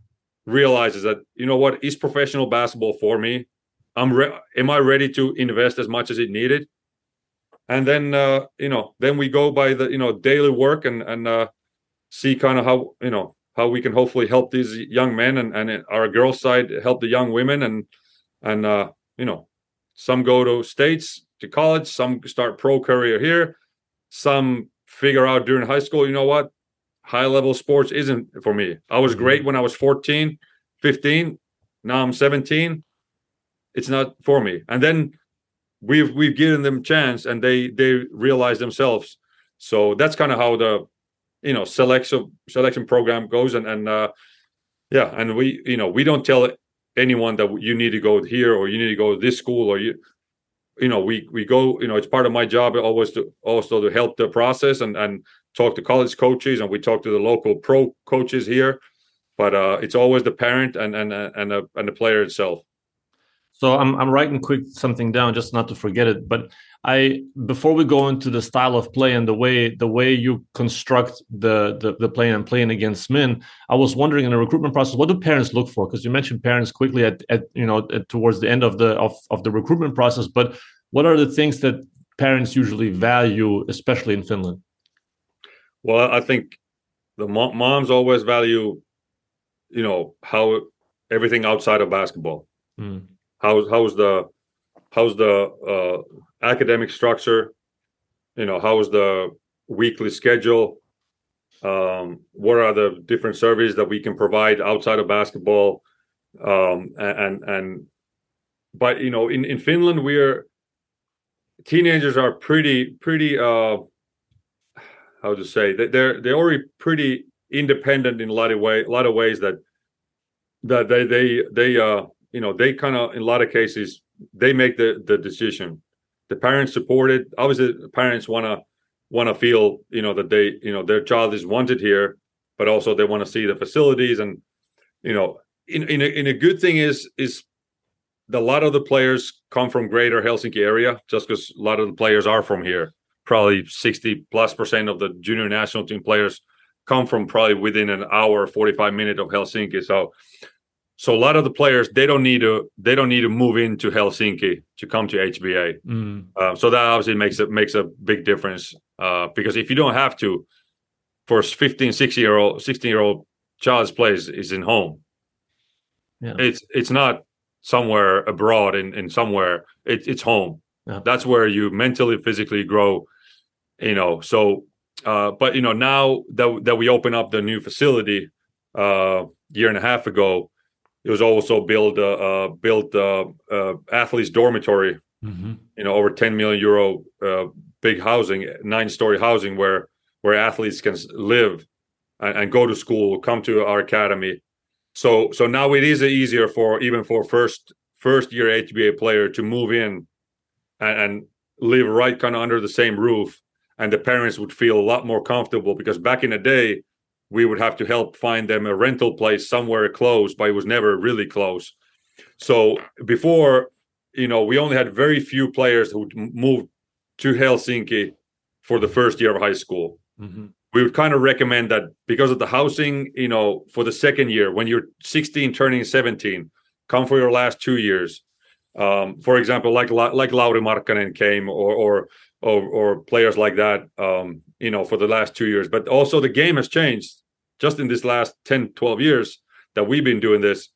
realizes that, you know what, is professional basketball for me? I'm re- am I ready to invest as much as it needed? And then, uh, you know, then we go by the, you know, daily work and, and uh, see kind of how, you know, how we can hopefully help these young men and, and our girls side help the young women. And, and uh, you know, some go to States, to college, some start pro career here. Some figure out during high school, you know what, high level sports isn't for me. I was great when I was fourteen, fifteen. Now I'm seventeen. It's not for me. And then we've we've given them a chance and they they realize themselves. So that's kind of how the, you know, selection selection program goes. And and uh, yeah, and we, you know, we don't tell anyone that you need to go here or you need to go to this school or you. You know, we we go, you know, it's part of my job always to also to help the process and, and talk to college coaches, and we talk to the local pro coaches here. But uh, it's always the parent and and and, uh, and the player itself. So I'm I'm writing quick something down just not to forget it. But I before we go into the style of play and the way the way you construct the the, the play and playing against men, I was wondering in the recruitment process, what do parents look for? Because you mentioned parents quickly at, at you know at, towards the end of the of, of the recruitment process. But what are the things that parents usually value, especially in Finland? Well, I think the mo- moms always value, you know, how everything outside of basketball. Mm. How how's the how's the uh, academic structure? You know, how's the weekly schedule? Um, what are the different services that we can provide outside of basketball? Um, and and but you know, in, in Finland, we're teenagers are pretty pretty uh, how to say that they're they're already pretty independent in a lot of way a lot of ways that that they they they uh you know they kind of in a lot of cases they make the the decision. The parents support it. Obviously, the parents want to want to feel you know that they you know their child is wanted here, but also they want to see the facilities and you know in in a, in a good thing is is the, a lot of the players come from Greater Helsinki area just because a lot of the players are from here. Probably sixty plus percent of the junior national team players come from probably within an hour, forty-five minutes of Helsinki. So, so a lot of the players they don't need to they don't need to move into Helsinki to come to H B A. Mm. Uh, so that obviously makes it makes a big difference uh, because if you don't have to, for fifteen, sixteen year old, sixteen year old child's place is in home. Yeah. It's it's not somewhere abroad in in somewhere. It, it's home. Yeah. That's where you mentally, physically grow. You know, so, uh, but, you know, now that, that we open up the new facility uh, year and a half ago, it was also built, uh, uh, built uh, uh, athletes dormitory, mm-hmm. you know, over ten million euro uh, big housing, nine story housing where, where athletes can live and, and go to school, come to our academy. So, so now it is easier for, even for first, first year H B A player to move in and, and live right kind of under the same roof. And the parents would feel a lot more comfortable because back in the day, we would have to help find them a rental place somewhere close, but it was never really close. So before, you know, we only had very few players who moved to Helsinki for the first year of high school. Mm-hmm. We would kind of recommend that because of the housing, you know, for the second year, when you're sixteen turning seventeen, come for your last two years. Um, for example, like like Lauri Markkanen came, or or or, or players like that, um, you know, for the last two years. But also the game has changed just in this last ten, twelve years that we've been doing this.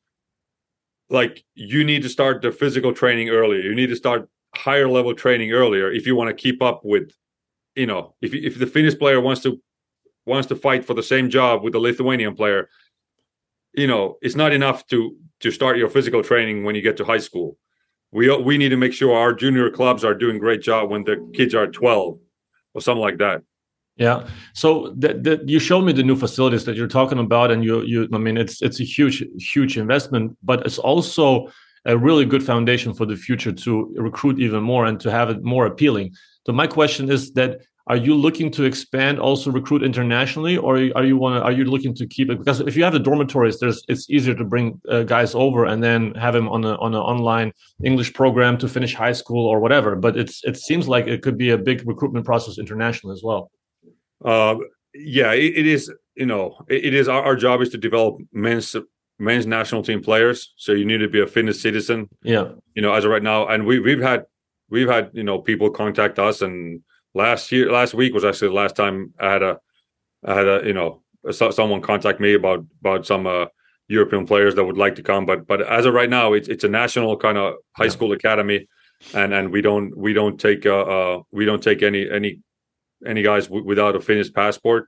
Like, you need to start the physical training earlier. You need to start higher level training earlier if you want to keep up with, you know, if if the Finnish player wants to wants to fight for the same job with the Lithuanian player, you know, it's not enough to to start your physical training when you get to high school. We we need to make sure our junior clubs are doing a great job when the kids are twelve or something like that. Yeah. So that, that you showed me the new facilities that you're talking about, and you you I mean, it's it's a huge huge investment, but it's also a really good foundation for the future to recruit even more and to have it more appealing. So my question is that, are you looking to expand, also recruit internationally, or are you want to, are you looking to keep it? Because if you have the dormitories, there's it's easier to bring uh, guys over and then have them on a on an online English program to finish high school or whatever. But it's it seems like it could be a big recruitment process internationally as well. Uh, yeah, it, it is. You know, it, it is our, our job is to develop men's men's national team players. So you need to be a Finnish citizen. Yeah. You know, as of right now, and we we've had we've had you know people contact us, and last year last week was actually the last time I had a I had a you know so, someone contact me about about some uh, European players that would like to come. But but as of right now, it's it's a national kind of high yeah. school academy, and and we don't we don't take uh, uh we don't take any any. any guys w- without a Finnish passport.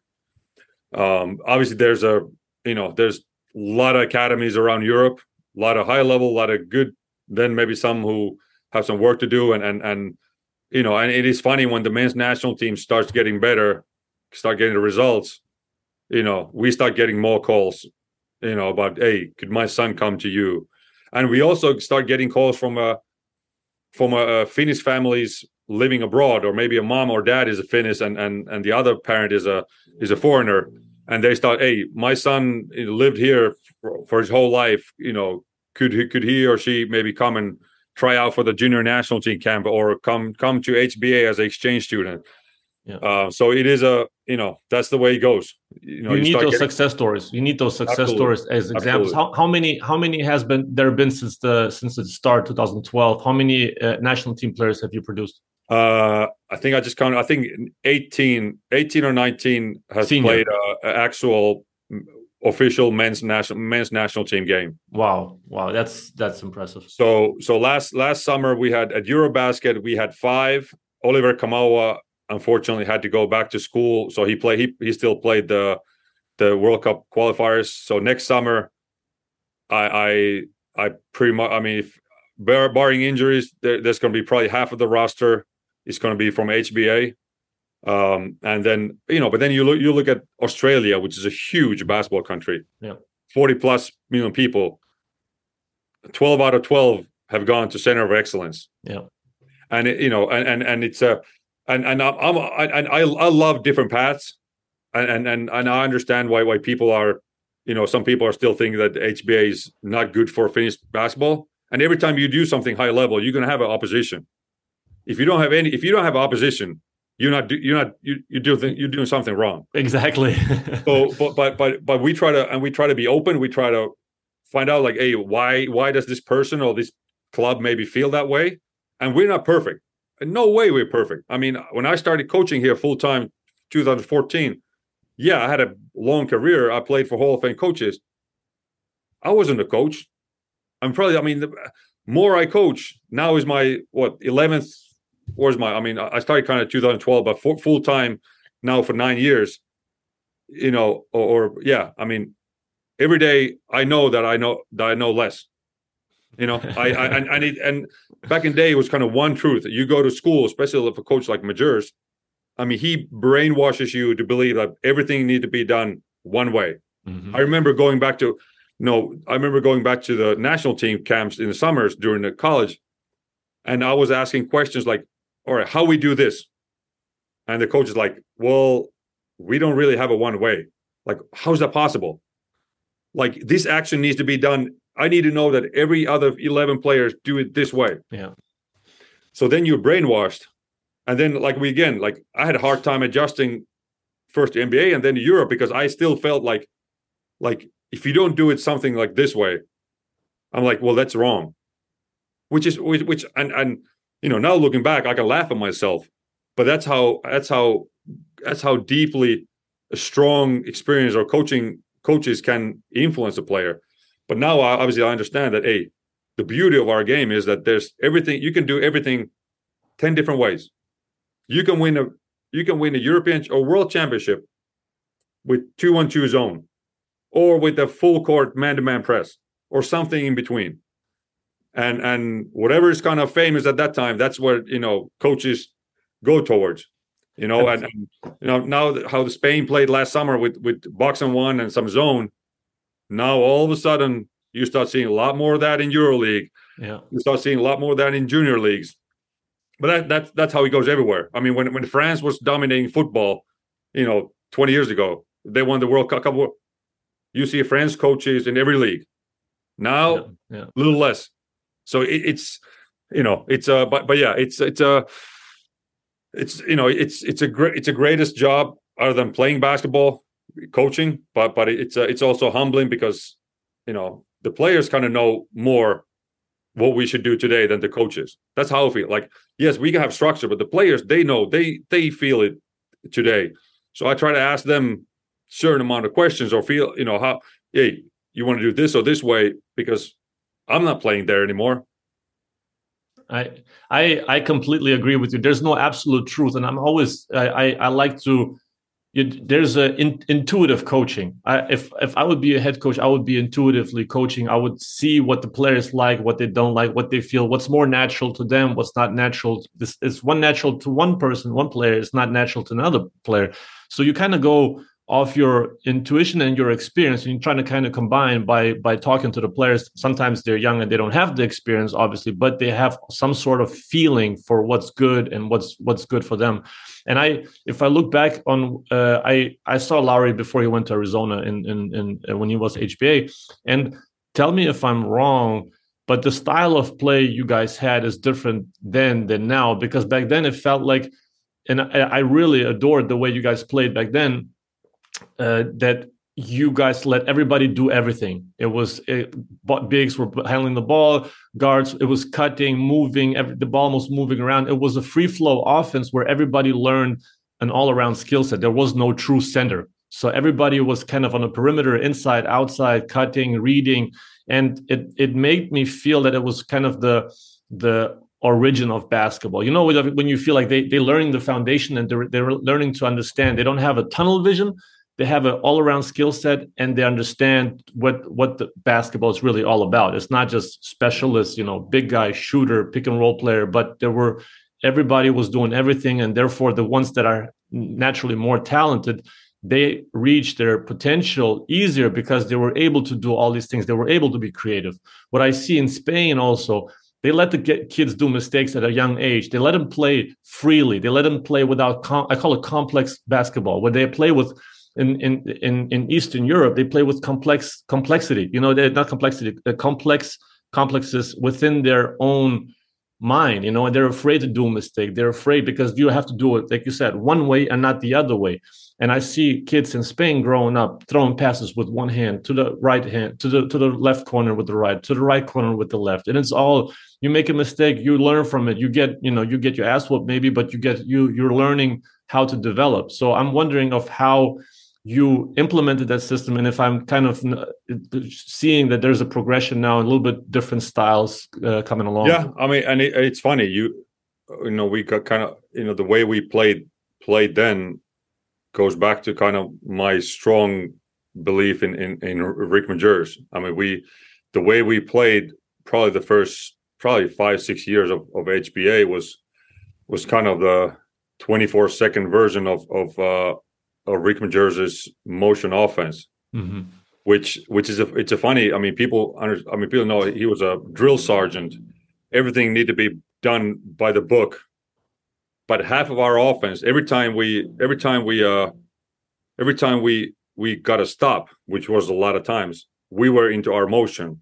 Um, obviously, there's a you know there's a lot of academies around Europe, a lot of high level, a lot of good. Then maybe some who have some work to do, and and and you know, and it is funny when the men's national team starts getting better, start getting the results. You know, we start getting more calls. You know, about, hey, could my son come to you? And we also start getting calls from a from a, a Finnish families living abroad, or maybe a mom or dad is a Finnish and and and the other parent is a is a foreigner, and they start, hey, my son lived here for, for his whole life, you know, could he could he or she maybe come and try out for the junior national team camp, or come come to H B A as an exchange student. Yeah. Uh, so it is a, you know, that's the way it goes. You know, you, you need those getting... success stories. You need those success Absolutely. stories as examples. How, how many how many has been there been since the since the start twenty twelve? How many uh, national team players have you produced? Uh, I think I just counted. I think eighteen, eighteen or nineteen has Senior. played uh, an actual official men's national men's national team game. Wow, wow, that's that's impressive. So so last last summer we had at Eurobasket we had five. Oliver Kamawa unfortunately had to go back to school, so he played. He he still played the the World Cup qualifiers. So next summer, I I I pretty much. I mean, if, bar, barring injuries, there, there's going to be probably half of the roster is going to be from H B A. Um, and then, you know, but then you look, you look at Australia, which is a huge basketball country, yeah, forty plus million people. twelve out of twelve have gone to Center of Excellence. Yeah. And, it, you know, and, and, and it's a, and, and I'm, I'm and I, I love different paths, and, and, and, and I understand why, why people are, you know, some people are still thinking that H B A is not good for Finnish basketball. And every time you do something high level, you're going to have an opposition. If you don't have any, if you don't have opposition, you're not, you're not, you you do you're doing something wrong. Exactly. So, but but but but we try to, and we try to be open. We try to find out, like, hey, why why does this person or this club maybe feel that way? And we're not perfect. In no way we're perfect. I mean, when I started coaching here full time, twenty fourteen, yeah, I had a long career. I played for Hall of Fame coaches. I wasn't a coach. I'm probably, I mean, the more I coach now is my what eleventh. Where's my? I mean, I started kind of twenty twelve, but for, full time now for nine years. You know, or, or yeah, I mean, every day I know that I know that I know less. You know, I I and I need, and back in the day it was kind of one truth. You go to school, especially if a coach like Majors, I mean, he brainwashes you to believe that everything needs to be done one way. Mm-hmm. I remember going back to, no, I remember going back to the national team camps in the summers during the college, and I was asking questions like, all right, how we do this? And the coach is like, well, we don't really have a one way. Like, how is that possible? Like, this action needs to be done. I need to know that every other eleven players do it this way. Yeah. So then you're brainwashed. And then, like, we again, like, I had a hard time adjusting first to N B A and then to Europe, because I still felt like, like if you don't do it something like this way, I'm like, well, that's wrong. Which is which, which and and you know, now looking back, I can laugh at myself, but that's how that's how that's how deeply a strong experience or coaching coaches can influence a player. But now, obviously, I understand that, hey, the beauty of our game is that there's everything, you can do everything ten different ways. You can win a you can win a European or World Championship with two on two zone, or with a full court man-to-man press, or something in between. And and whatever is kind of famous at that time, that's what, you know, coaches go towards. You know, and, and you know, now how the Spain played last summer with with box and one and some zone. Now all of a sudden you start seeing a lot more of that in EuroLeague. Yeah, you start seeing a lot more of that in junior leagues. But that that's that's how it goes everywhere. I mean, when when France was dominating football, you know, twenty years ago, they won the World Cup. Couple, you see French coaches in every league. Now, yeah, yeah. a little less. So it, it's, you know, it's uh, but but yeah, it's it's a, uh, it's you know, it's it's a great it's a greatest job other than playing basketball, coaching. But but it's uh, it's also humbling because, you know, the players kind of know more what we should do today than the coaches. That's how I feel. Like, yes, we can have structure, but the players, they know, they they feel it today. So I try to ask them certain amount of questions, or feel, you know, how, hey, you want to do this or this way, because I'm not playing there anymore. I I I completely agree with you. There's no absolute truth, and I'm always I I, I like to. It, there's a in, intuitive coaching. I, if if I would be a head coach, I would be intuitively coaching. I would see what the players like, what they don't like, what they feel, what's more natural to them, what's not natural. This is one natural to one person, one player. It's not natural to another player. So you kind of go off your intuition and your experience, and you're trying to kind of combine by by talking to the players. Sometimes they're young and they don't have the experience, obviously, but they have some sort of feeling for what's good and what's what's good for them. And I, if I look back on, uh, I I saw Lowry before he went to Arizona in in, in uh, when he was H B A, and tell me if I'm wrong, but the style of play you guys had is different then than now, because back then it felt like, and I, I really adored the way you guys played back then. Uh, that you guys let everybody do everything. It was it, bigs were handling the ball, guards, it was cutting, moving, every, the ball was moving around. It was a free flow offense where everybody learned an all around skill set. There was no true center. So everybody was kind of on the perimeter, inside, outside, cutting, reading. And it it made me feel that it was kind of the the origin of basketball. You know, when you feel like they, they're learning the foundation and they're, they're learning to understand. They don't have a tunnel vision. They have an all-around skill set, and they understand what what the basketball is really all about. It's not just specialists, you know, big guy, shooter, pick and roll player, but there were everybody was doing everything, and therefore the ones that are naturally more talented, they reach their potential easier because they were able to do all these things. They were able to be creative. What I see in Spain also, they let the get kids do mistakes at a young age. They let them play freely. They let them play without, com- I call it complex basketball, where they play with. In, in in in Eastern Europe, they play with complex complexity. You know, they're not complexity, they're complex complexes within their own mind. You know, and they're afraid to do a mistake. They're afraid because you have to do it, like you said, one way and not the other way. And I see kids in Spain growing up throwing passes with one hand to the right hand, to the to the left corner with the right, to the right corner with the left, and it's all. You make a mistake, you learn from it. You get, you know, you get your ass whooped maybe, but you get you you're learning how to develop. So I'm wondering of how you implemented that system, and if I'm kind of seeing that there's a progression now, a little bit different styles uh, coming along. Yeah, I mean, and it, it's funny, you you know, we got kind of, you know, the way we played played then goes back to kind of my strong belief in in, in Rick Magers. I mean, we the way we played probably the first probably five six years of, of H B A was was kind of the twenty-four second version of of. Uh, of Rick Magers' motion offense, mm-hmm. which which is a it's a funny. I mean, people under, I mean, people know he was a drill sergeant. Everything needed to be done by the book. But half of our offense, every time we every time we uh every time we we got a stop, which was a lot of times, we were into our motion,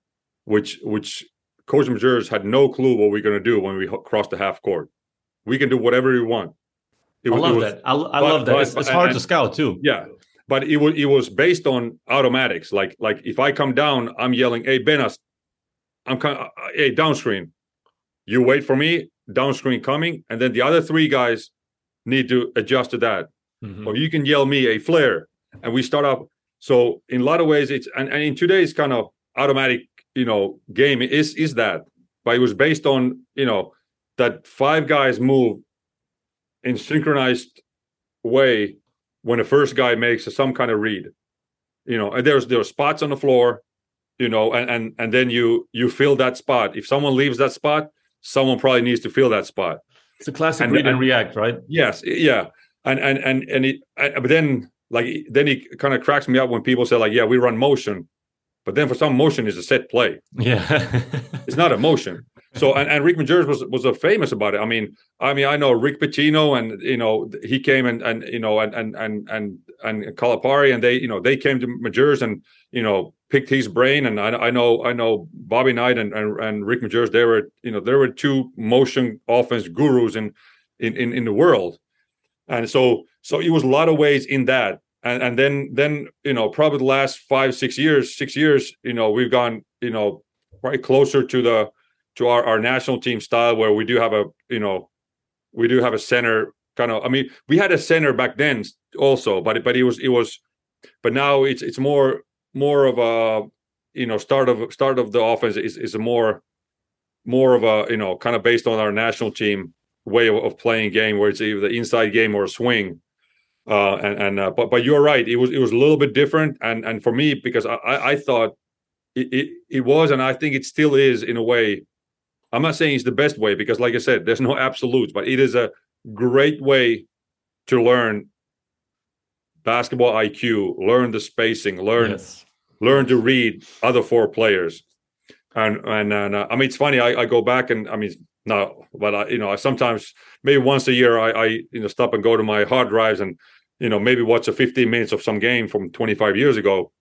which which Coach Magers had no clue what we we're going to do when we crossed the half court. We can do whatever we want. It, I love it was, that. I, I but, love that. But, it's, it's hard and, to scout too. Yeah, but it was it was based on automatics. Like like if I come down, I'm yelling, "Hey Benas, I'm coming. Hey down screen, you wait for me. Down screen coming," and then the other three guys need to adjust to that. Mm-hmm. Or you can yell me a flare, and we start up. So in a lot of ways, it's and, and in today's kind of automatic, you know, game is is that, but it was based on, you know, that five guys move in synchronized way when the first guy makes some kind of read, you know, and there's there's spots on the floor, you know, and and and then you you fill that spot. If someone leaves that spot, someone probably needs to fill that spot. It's a classic and, read and, and react, right? Yes, yeah, and and and and it, but then like then it kind of cracks me up when people say like, yeah, we run motion, but then for some motion is a set play. Yeah, it's not a motion. So and, and Rick Majerus was was uh, famous about it. I mean, I mean, I know Rick Pitino, and you know he came and and you know and and and and and Calipari, and they you know they came to Majerus and you know picked his brain. And I, I know I know Bobby Knight and, and and Rick Majerus. They were you know there were two motion offense gurus in in in, in the world, and so so it was a lot of ways in that. And and then then you know probably the last five six years six years you know we've gone you know probably closer to the to our, our national team style, where we do have a, you know, we do have a center kind of, I mean, we had a center back then also, but, but it was, it was, but now it's, it's more, more of a, you know, start of, start of the offense is, is a more, more of a, you know, kind of based on our national team way of, of playing game, where it's either the inside game or a swing. Uh, and, and, uh, but, but you're right. It was, it was a little bit different. And, and for me, because I, I thought it, it, it was, and I think it still is in a way. I'm not saying it's the best way, because like I said, there's no absolutes, but it is a great way to learn basketball I Q, learn the spacing, learn yes. learn to read other four players. And and, and uh, I mean, it's funny. I, I go back and I mean, no, but I, you know, I sometimes maybe once a year I, I you know stop and go to my hard drives and you know maybe watch a fifteen minutes of some game from twenty-five years ago.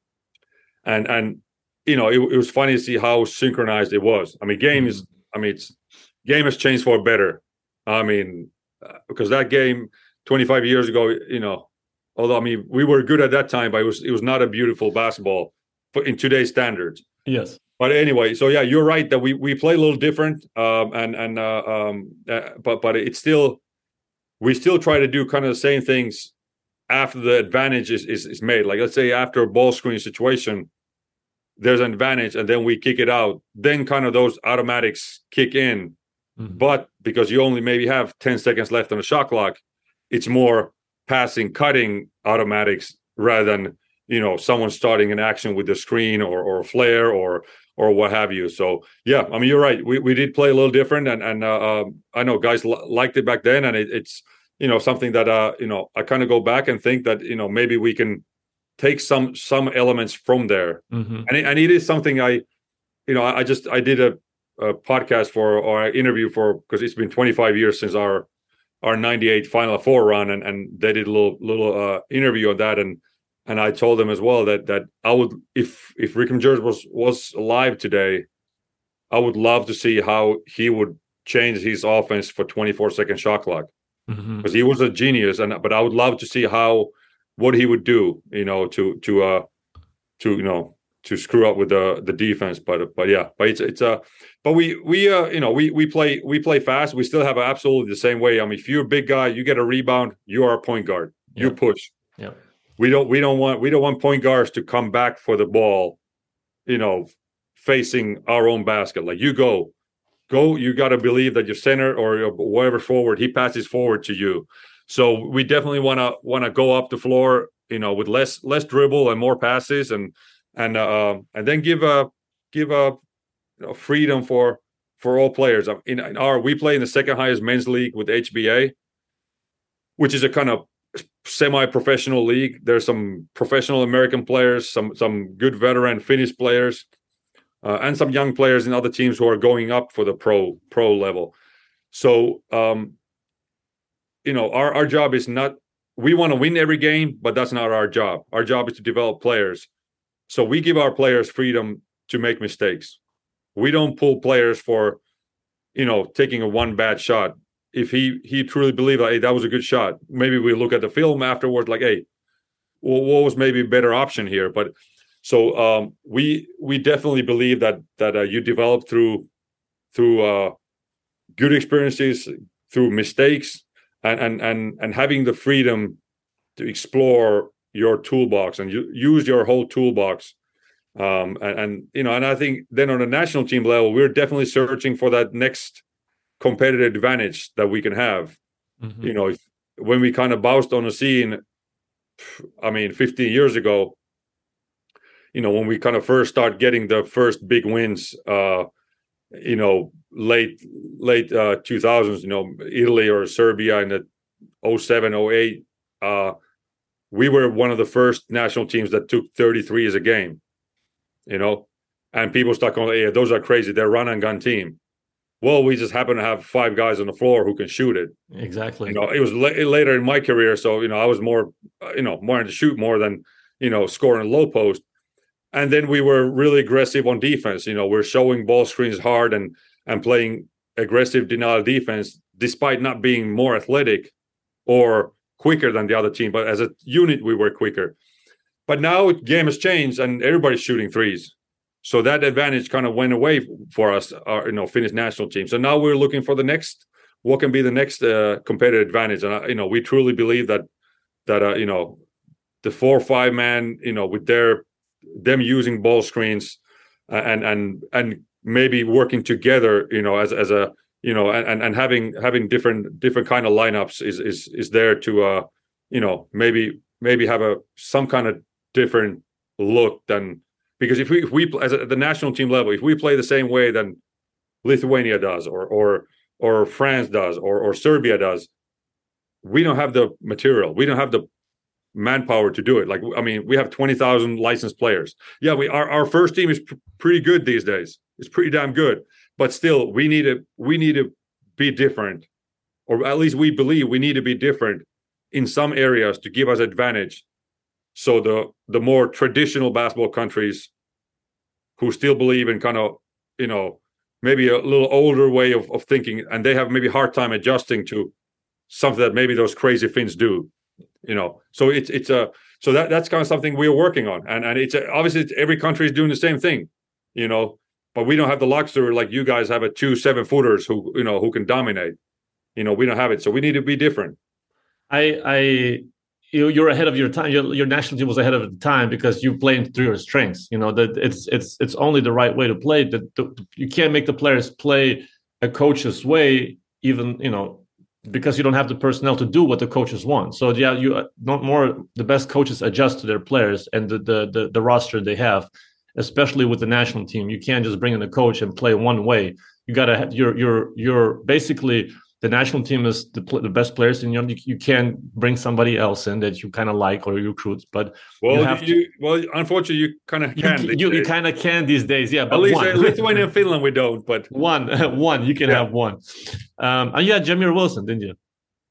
And and. You know, it, it was funny to see how synchronized it was. I mean, game is, I mean, it's game has changed for better. I mean, uh, because that game twenty-five years ago, you know, although I mean, we were good at that time, but it was it was not a beautiful basketball for, in today's standards. Yes. But anyway, so yeah, you're right that we we play a little different, um, and and uh, um, uh, but but it's still we still try to do kind of the same things after the advantage is is, is made. Like let's say after a ball screen situation. There's an advantage, and then we kick it out. Then kind of those automatics kick in. Mm-hmm. But because you only maybe have ten seconds left on the shot clock, it's more passing, cutting automatics rather than, you know, someone starting an action with the screen or or a flare or or what have you. So, yeah, I mean, you're right. We we did play a little different. And, and uh, um, I know guys l- liked it back then. And it, it's, you know, something that, uh, you know, I kind of go back and think that, you know, maybe we can take some some elements from there. Mm-hmm. and, it, and it is something I you know I, I just I did a, a podcast for or an interview for because it's been twenty-five years since our our ninety-eight Final Four run, and, and they did a little little uh, interview on that, and and I told them as well that that I would if if Rick Majerus was was alive today, I would love to see how he would change his offense for twenty-four second shot clock, because mm-hmm. he was a genius, and but I would love to see how what he would do, you know, to to uh to you know to screw up with the the defense. But but yeah, but it's it's uh but we we uh you know we we play we play fast. We still have absolutely the same way. I mean, if you're a big guy, you get a rebound, you are a point guard. Yeah. You push. Yeah. We don't we don't want we don't want point guards to come back for the ball, you know, facing our own basket. Like you go, go. You got to believe that your center or whatever forward he passes forward to you. So we definitely want to want to go up the floor, you know, with less less dribble and more passes, and and uh, and then give a give a you know, freedom for for all players. In, in our we play in the second highest men's league with H B A, which is a kind of semi-professional league. There's some professional American players, some some good veteran Finnish players, uh, and some young players in other teams who are going up for the pro pro level. So. Um, You know, our, our job is not, we want to win every game, but that's not our job. Our job is to develop players. So we give our players freedom to make mistakes. We don't pull players for, you know, taking a one bad shot. if he he truly believed like, hey, that was a good shot. Maybe we look at the film afterwards, like, hey, well, what was maybe a better option here? But so um, we we definitely believe that that uh, you develop through through uh, good experiences, through mistakes, and and and and having the freedom to explore your toolbox and you, use your whole toolbox. Um, and, and you know, and I think then on a national team level, we're definitely searching for that next competitive advantage that we can have. Mm-hmm. You know, if, when we kind of bounced on the scene, I mean, fifteen years ago, you know, when we kind of first start getting the first big wins, uh, you know, late late uh, two thousands, you know, Italy or Serbia in the oh seven, oh eight, uh, we were one of the first national teams that took thirty-three as a game. You know, and people start going, hey, those are crazy. They're run and gun team. Well, we just happen to have five guys on the floor who can shoot it. Exactly. You know, it was la- later in my career. So, you know, I was more, uh, you know, more into shoot more than, you know, scoring a low post. And then we were really aggressive on defense. You know, we're showing ball screens hard and, and playing aggressive denial defense, despite not being more athletic or quicker than the other team. But as a unit, we were quicker. But now the game has changed and everybody's shooting threes. So that advantage kind of went away for us, our, you know, Finnish national team. So now we're looking for the next, what can be the next uh, competitive advantage. And, uh, you know, we truly believe that, that uh, you know, the four or five man, you know, with their, them using ball screens and, and, and maybe working together, you know, as, as a, you know, and, and having, having different, different kind of lineups is, is, is there to, uh, you know, maybe, maybe have a, some kind of different look than, because if we if we as a, at the national team level, if we play the same way than Lithuania does or or or France does or or Serbia does, we don't have the material, we don't have the manpower to do it. Like, I mean, we have twenty thousand licensed players. Yeah, we our, our first team is pr- pretty good these days. It's pretty damn good, but still, we need to we need to be different, or at least we believe we need to be different in some areas to give us advantage. So the the more traditional basketball countries who still believe in kind of, you know, maybe a little older way of, of thinking, and they have maybe a hard time adjusting to something that maybe those crazy Finns do, you know. So it's it's a so that that's kind of something we're working on, and and it's a, obviously it's, every country is doing the same thing, you know, but we don't have the luxury like you guys have a two seven footers who you know who can dominate, you know. We don't have it, so we need to be different. I I. You're ahead of your time. Your, your national team was ahead of the time because you played through your strengths. You know that it's it's it's only the right way to play. That you can't make the players play a coach's way, even you know because you don't have the personnel to do what the coaches want. So yeah, you not more the best coaches adjust to their players and the the the, the roster they have, especially with the national team. You can't just bring in a coach and play one way. You gotta have, you're you're you're basically. The national team is the, the best players, and you, know, you you can bring somebody else in that you kind of like or you recruit. But well, you have you, to, well, unfortunately, you kind of can. You, you, you kind of can these days, yeah. But at least one. Lithuania and Finland, we don't. But one, one, you can yeah. have one. Um, and you had Jameer Wilson, didn't you?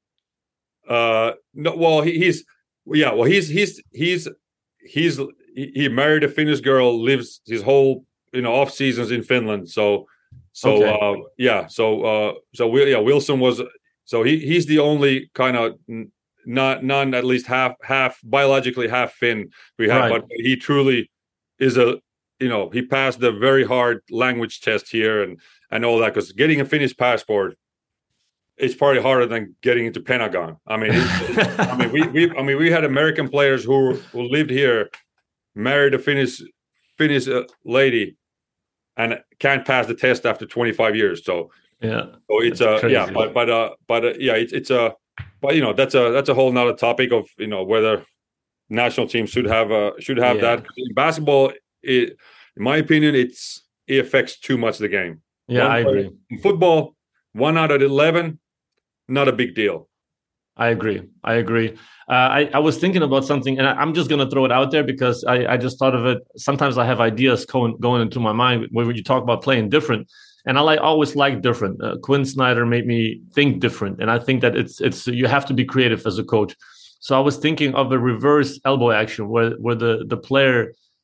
Uh, no. Well, he, he's yeah. Well, he's he's he's he's he married a Finnish girl, lives his whole you know off seasons in Finland. So. So okay. uh, yeah, so uh, so we, yeah, Wilson was so he he's the only kind of n- not none at least half half biologically half Finn we have, right. But he truly is a you know he passed the very hard language test here and and all that because getting a Finnish passport is probably harder than getting into Pentagon. I mean, it's, I mean we we I mean we had American players who who lived here, married a Finnish Finnish uh, lady. And can't pass the test after twenty-five years. So yeah, so it's a uh, yeah, but but uh, but uh, yeah, it's it's a uh, but you know that's a that's a whole nother topic of you know whether national teams should have uh should have yeah. that. In basketball, it, in my opinion, it's it affects too much the game. Yeah, one I player, agree. In football, one out of eleven, not a big deal. I agree. I agree. Uh, I, I was thinking about something, and I, I'm just going to throw it out there because I, I just thought of it. Sometimes I have ideas going, going into my mind when you talk about playing different, and I like always like different. Uh, Quinn Snyder made me think different, and I think that it's it's you have to be creative as a coach. So I was thinking of a reverse elbow action where where the the player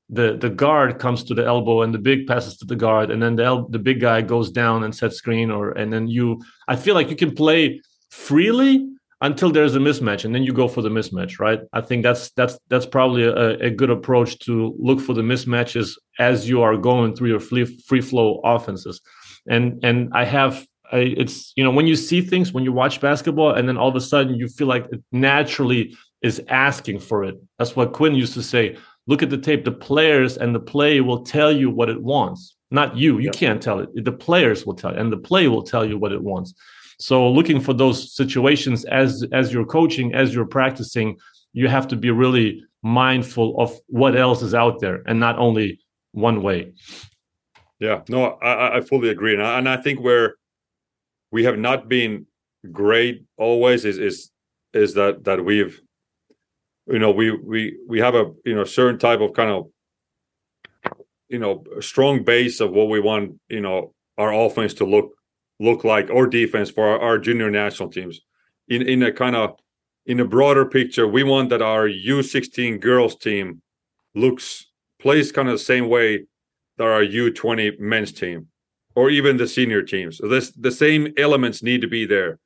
the the guard comes to the elbow and the big passes to the guard, and then the el- the big guy goes down and sets screen, or and then you I feel like you can play freely until there's a mismatch, and then you go for the mismatch, right? I think that's that's that's probably a, a good approach to look for the mismatches as you are going through your free, free flow offenses. And and I have I, it's you know when you see things, when you watch basketball, and then all of a sudden you feel like it naturally is asking for it. That's what Quinn used to say. Look at the tape. The players and the play will tell you what it wants. Not you. You yeah. can't tell it. The players will tell you, and the play will tell you what it wants. So looking for those situations as as you're coaching, as you're practicing, you have to be really mindful of what else is out there and not only one way. Yeah, no, I, I fully agree. And I, and I think where we have not been great always is is is that that we've, you know, we we we have a, you know, certain type of kind of, you know, strong base of what we want, you know, our offense to look look like, or defense for our, our junior national teams. In in a kind of in a broader picture, we want that our U sixteen girls team looks plays kind of the same way that our U twenty men's team, or even the senior teams. So this the same elements need to be there.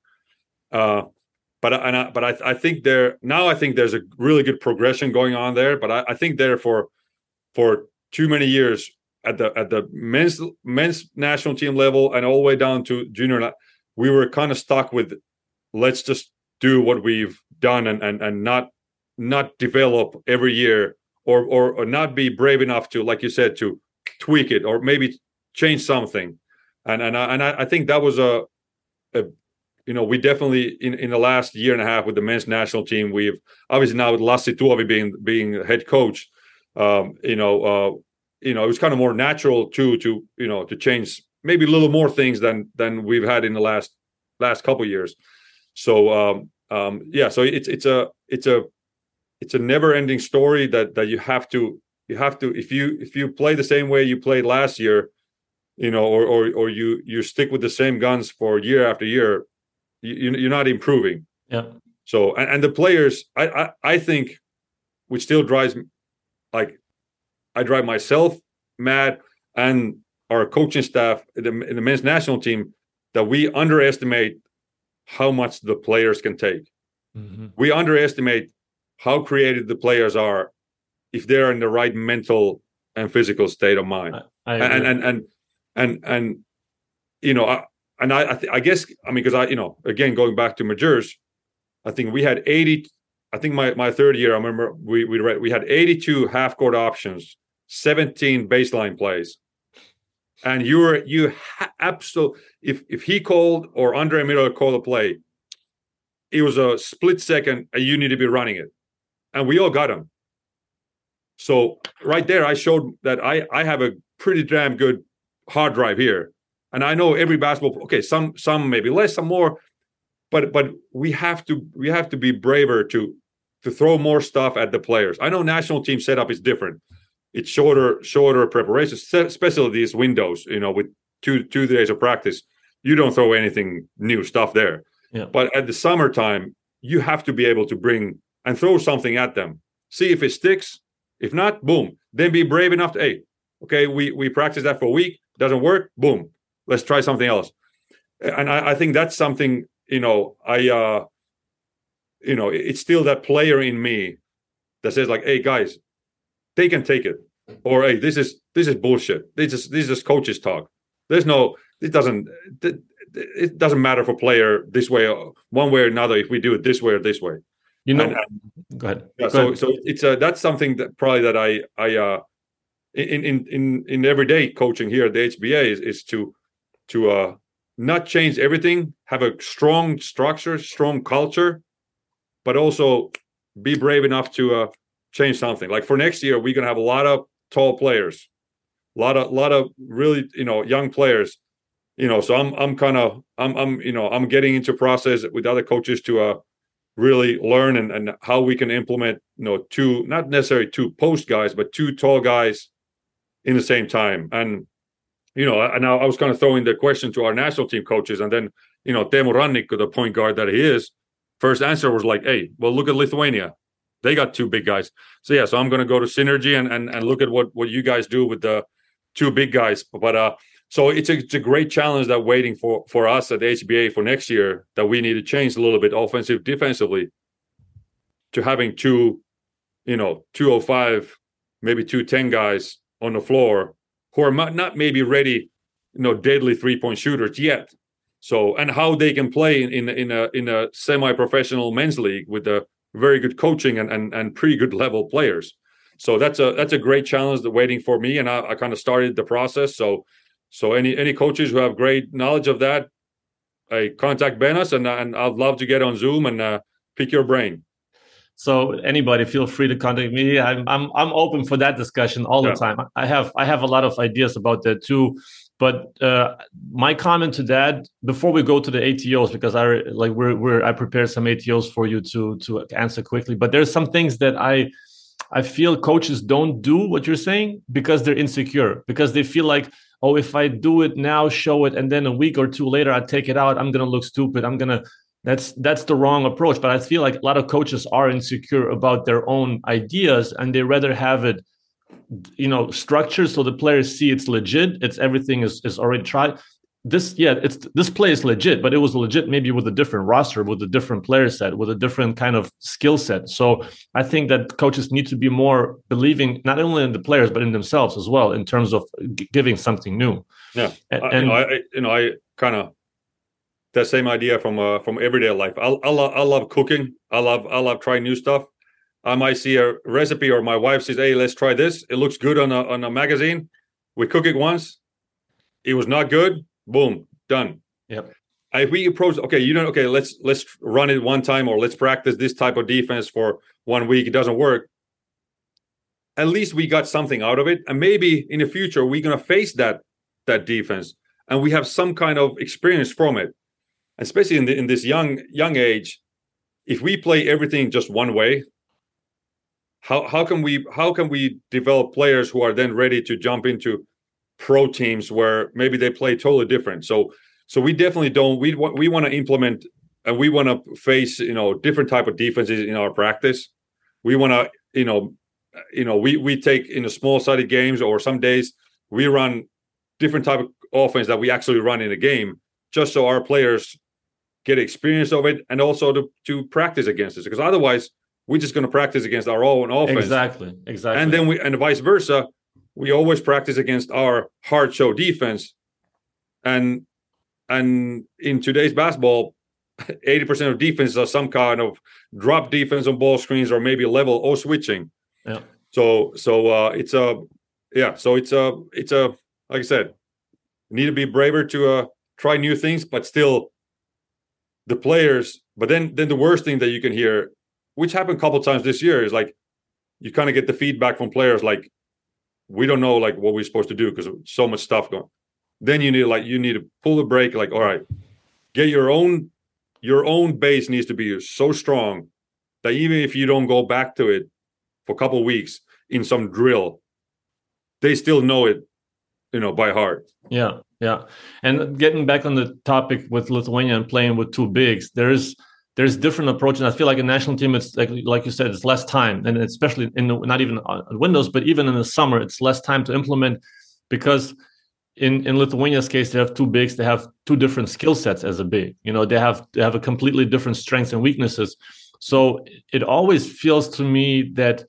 Uh, but and I, but I I think there now I think there's a really good progression going on there. But I, I think there for for too many years, at the at the men's men's national team level and all the way down to junior, we were kind of stuck with, let's just do what we've done and and and not not develop every year, or or, or not be brave enough to, like you said, to tweak it or maybe change something. And and I, and I think that was a, a you know, we definitely in, in the last year and a half with the men's national team, we've obviously now with Lassi Tuovi being being head coach, um, you know. Uh, you know, it was kind of more natural to, to, you know, to change maybe a little more things than, than we've had in the last, last couple of years. So, um, um, yeah, so it's, it's a, it's a, it's a never ending story that, that you have to, you have to, if you, if you play the same way you played last year, you know, or, or, or you, you stick with the same guns for year after year, you, you're not improving. Yeah. So, and, and the players, I, I, I think, which still drives me, like, I drive myself mad and our coaching staff in the, in the men's national team, that we underestimate how much the players can take. Mm-hmm. We underestimate how creative the players are if they're in the right mental and physical state of mind. I, I and, and and and and you know, I, and I I, th- I guess I mean because I you know again going back to Majors, I think we had eighty. I think my, my third year, I remember we we read, we had eighty-two half court options, seventeen baseline plays, and you were you ha- absolutely if if he called or Andre Miller called a play, it was a split second, and you need to be running it, and we all got him. So right there, I showed that I I have a pretty damn good hard drive here, and I know every basketball. Okay, some some maybe less, some more. But but we have to we have to be braver to to throw more stuff at the players. I know national team setup is different. It's shorter shorter preparation, especially these windows. You know, with two two days of practice, you don't throw anything new stuff there. Yeah. But at the summertime, you have to be able to bring and throw something at them. See if it sticks. If not, boom. Then be brave enough to, hey, okay, we we practice that for a week. Doesn't work. Boom. Let's try something else. And I, I think that's something. You know, I, uh, you know, it's still that player in me that says like, "Hey, guys, they can take it," or "Hey, this is this is bullshit. This is this is coaches talk. There's no, it doesn't, it doesn't matter for player this way, or one way or another. If we do it this way or this way, you know." And, and, go ahead. Yeah, go so ahead. so it's uh, that's something that probably that I I uh, in in in in everyday coaching here at the H B A is is to to uh. not change everything, have a strong structure, strong culture, but also be brave enough to uh, change something. Like for next year, we're gonna have a lot of tall players, a lot of, lot of really, you know, young players. You know, so I'm, I'm kind of, I'm, I'm, you know, I'm getting into process with other coaches to uh, really learn and, and how we can implement, you know, two, not necessarily two post guys, but two tall guys in the same time. And you know, and I was kind of throwing the question to our national team coaches, and then, you know, Teemu Rannikko, the point guard that he is, first answer was like, "Hey, well, look at Lithuania. they got two big guys. So yeah, so I'm going to go to synergy and, and and look at what what you guys do with the two big guys. But uh, so it's a it's a great challenge that waiting for for us at the H B A for next year, that we need to change a little bit offensive, defensively, to having two, you know, two oh five, maybe two ten guys on the floor who are not, not maybe ready, you know, deadly three point shooters yet. So, and how they can play in in, in a in a semi-professional men's league with a very good coaching and, and and pretty good level players. So that's a that's a great challenge that waiting for me, and I, I kind of started the process. So so any any coaches who have great knowledge of that, I contact Benas, and and I'd love to get on Zoom and uh, pick your brain. So anybody, feel free to contact me. I'm I'm I'm open for that discussion all the yeah. time. I have I have a lot of ideas about that too. But uh, my comment to that before we go to the A T Os, because I like we're we're I prepared some A T Os for you to to answer quickly. But there's some things that I I feel coaches don't do what you're saying because they're insecure, because they feel like, oh, if I do it now, show it, and then a week or two later I take it out, I'm gonna look stupid. I'm gonna that's that's the wrong approach. But I feel like a lot of coaches are insecure about their own ideas, and they rather have it, you know, structured so the players see it's legit. It's everything is is already tried. This, yeah, it's this play is legit, but it was legit maybe with a different roster, with a different player set, with a different kind of skill set. So I think that coaches need to be more believing not only in the players but in themselves as well in terms of g- giving something new. Yeah, and, I, you know, I you know I kind of that same idea from uh, from everyday life. I I love I love cooking. I love I love trying new stuff. I might see a recipe, or my wife says, "Hey, let's try this. It looks good on a on a magazine." We cook it once. It was not good. Boom, done. Yep. If we approach, okay, you know, okay, let's let's run it one time, or let's practice this type of defense for one week. It doesn't work. At least we got something out of it, and maybe in the future we're gonna face that that defense, and we have some kind of experience from it. Especially in the, in this young young age, if we play everything just one way, how how can we how can we develop players who are then ready to jump into pro teams where maybe they play totally different? So so we definitely don't we want we want to implement, and we want to face, you know, different type of defenses in our practice. We want to, you know, you know we we take in the small sided games, or some days we run different type of offense that we actually run in a game, just so our players get experience of it, and also to, to practice against it, because otherwise we're just going to practice against our own offense. Exactly, exactly. And then we, and vice versa, we always practice against our hard show defense. And and in today's basketball, eighty percent of defenses are some kind of drop defense on ball screens, or maybe level or switching. Yeah. So so uh, it's a yeah. So it's a it's a like I said, need to be braver to uh, try new things, but still. The players, but then then the worst thing that you can hear, which happened a couple of times this year, is like you kind of get the feedback from players like, we don't know like what we're supposed to do because so much stuff going. Then you need like you need to pull the brake, like, all right, get your own your own base needs to be so strong that even if you don't go back to it for a couple of weeks in some drill, they still know it, you know, by heart. Yeah. Yeah, and getting back on the topic with Lithuania and playing with two bigs, there's there's different approaches. I feel like a national team, it's like like you said, it's less time, and especially in the, not even on Windows, but even in the summer, it's less time to implement, because in in Lithuania's case, they have two bigs, they have two different skill sets as a big. You know, they have they have a completely different strengths and weaknesses. So it always feels to me that.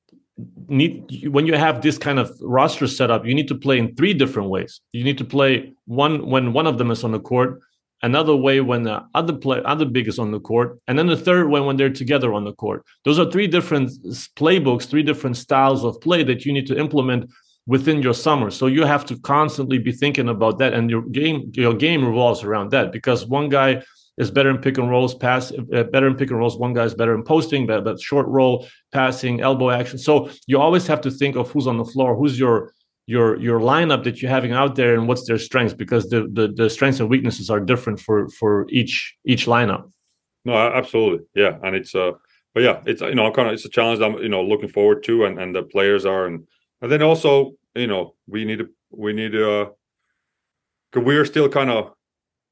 Need when you have this kind of roster setup, you need to play in three different ways. You need to play one when one of them is on the court, another way when the other play other big is on the court, and then the third way when they're together on the court. Those are three different playbooks, three different styles of play that you need to implement within your summer. So you have to constantly be thinking about that, and your game your game revolves around that, because one guy is better in pick and rolls, pass uh, better in pick and rolls. One guy is better in posting, but, but short roll, passing, elbow action. So you always have to think of who's on the floor, who's your your your lineup that you're having out there, and what's their strengths, because the the, the strengths and weaknesses are different for for each each lineup. No, absolutely, yeah, and it's uh, but yeah, it's you know kind of it's a challenge I'm you know looking forward to, and and the players are, and and then also you know we need to we need to uh, cause we're still kind of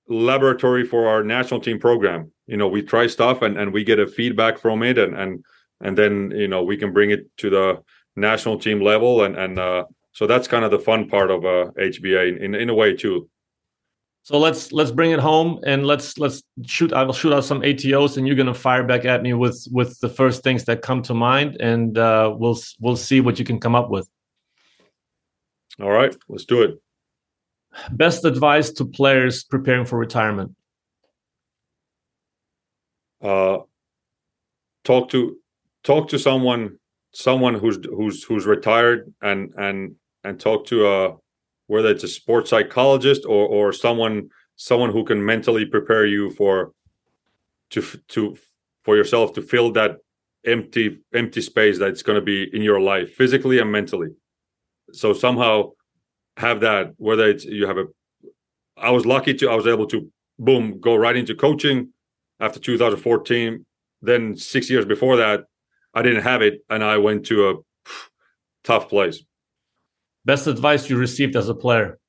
laboratory for our national team program. You know, we try stuff and, and we get a feedback from it, and, and and then you know we can bring it to the national team level, and and uh, so that's kind of the fun part of uh, H B A in, in in a way too. So let's let's bring it home and let's let's shoot. I'll shoot out some A T Os, and you're gonna fire back at me with with the first things that come to mind, and uh, we'll we'll see what you can come up with. All right, let's do it. Best advice to players preparing for retirement. Uh, talk to talk to someone someone who's who's who's retired, and and and talk to a whether it's a sports psychologist or or someone someone who can mentally prepare you for to to for yourself to fill that empty empty space that's going to be in your life physically and mentally. So somehow have that, whether it's you have a I was lucky to I was able to boom go right into coaching after two thousand fourteen. Then six years before that I didn't have it, and I went to a tough place. Best advice you received as a player?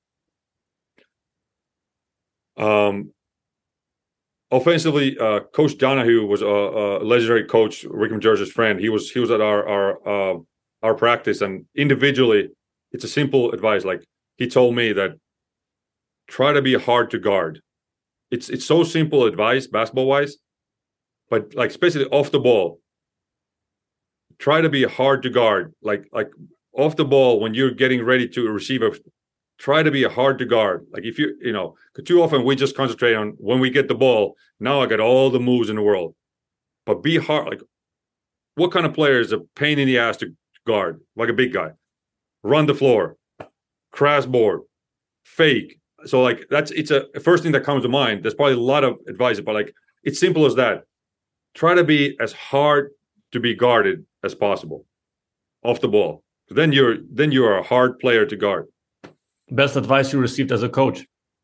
Um, offensively, uh, Coach Donahue was a, a legendary coach, Rick Majerus's friend. He was he was at our our uh, our practice, and individually, it's a simple advice. Like he told me that try to be hard to guard. It's it's so simple advice, basketball wise, but like especially off the ball, try to be hard to guard. Like like off the ball when you're getting ready to receive a. Try to be hard to guard. Like if you, you know, too often we just concentrate on when we get the ball. Now I got all the moves in the world, but be hard. Like, what kind of player is a pain in the ass to guard? Like a big guy, run the floor, crash board, fake. So like that's it's a first thing that comes to mind. There's probably a lot of advice, but like it's simple as that. Try to be as hard to be guarded as possible off the ball. Then you're then you're a hard player to guard. Best advice you received as a coach?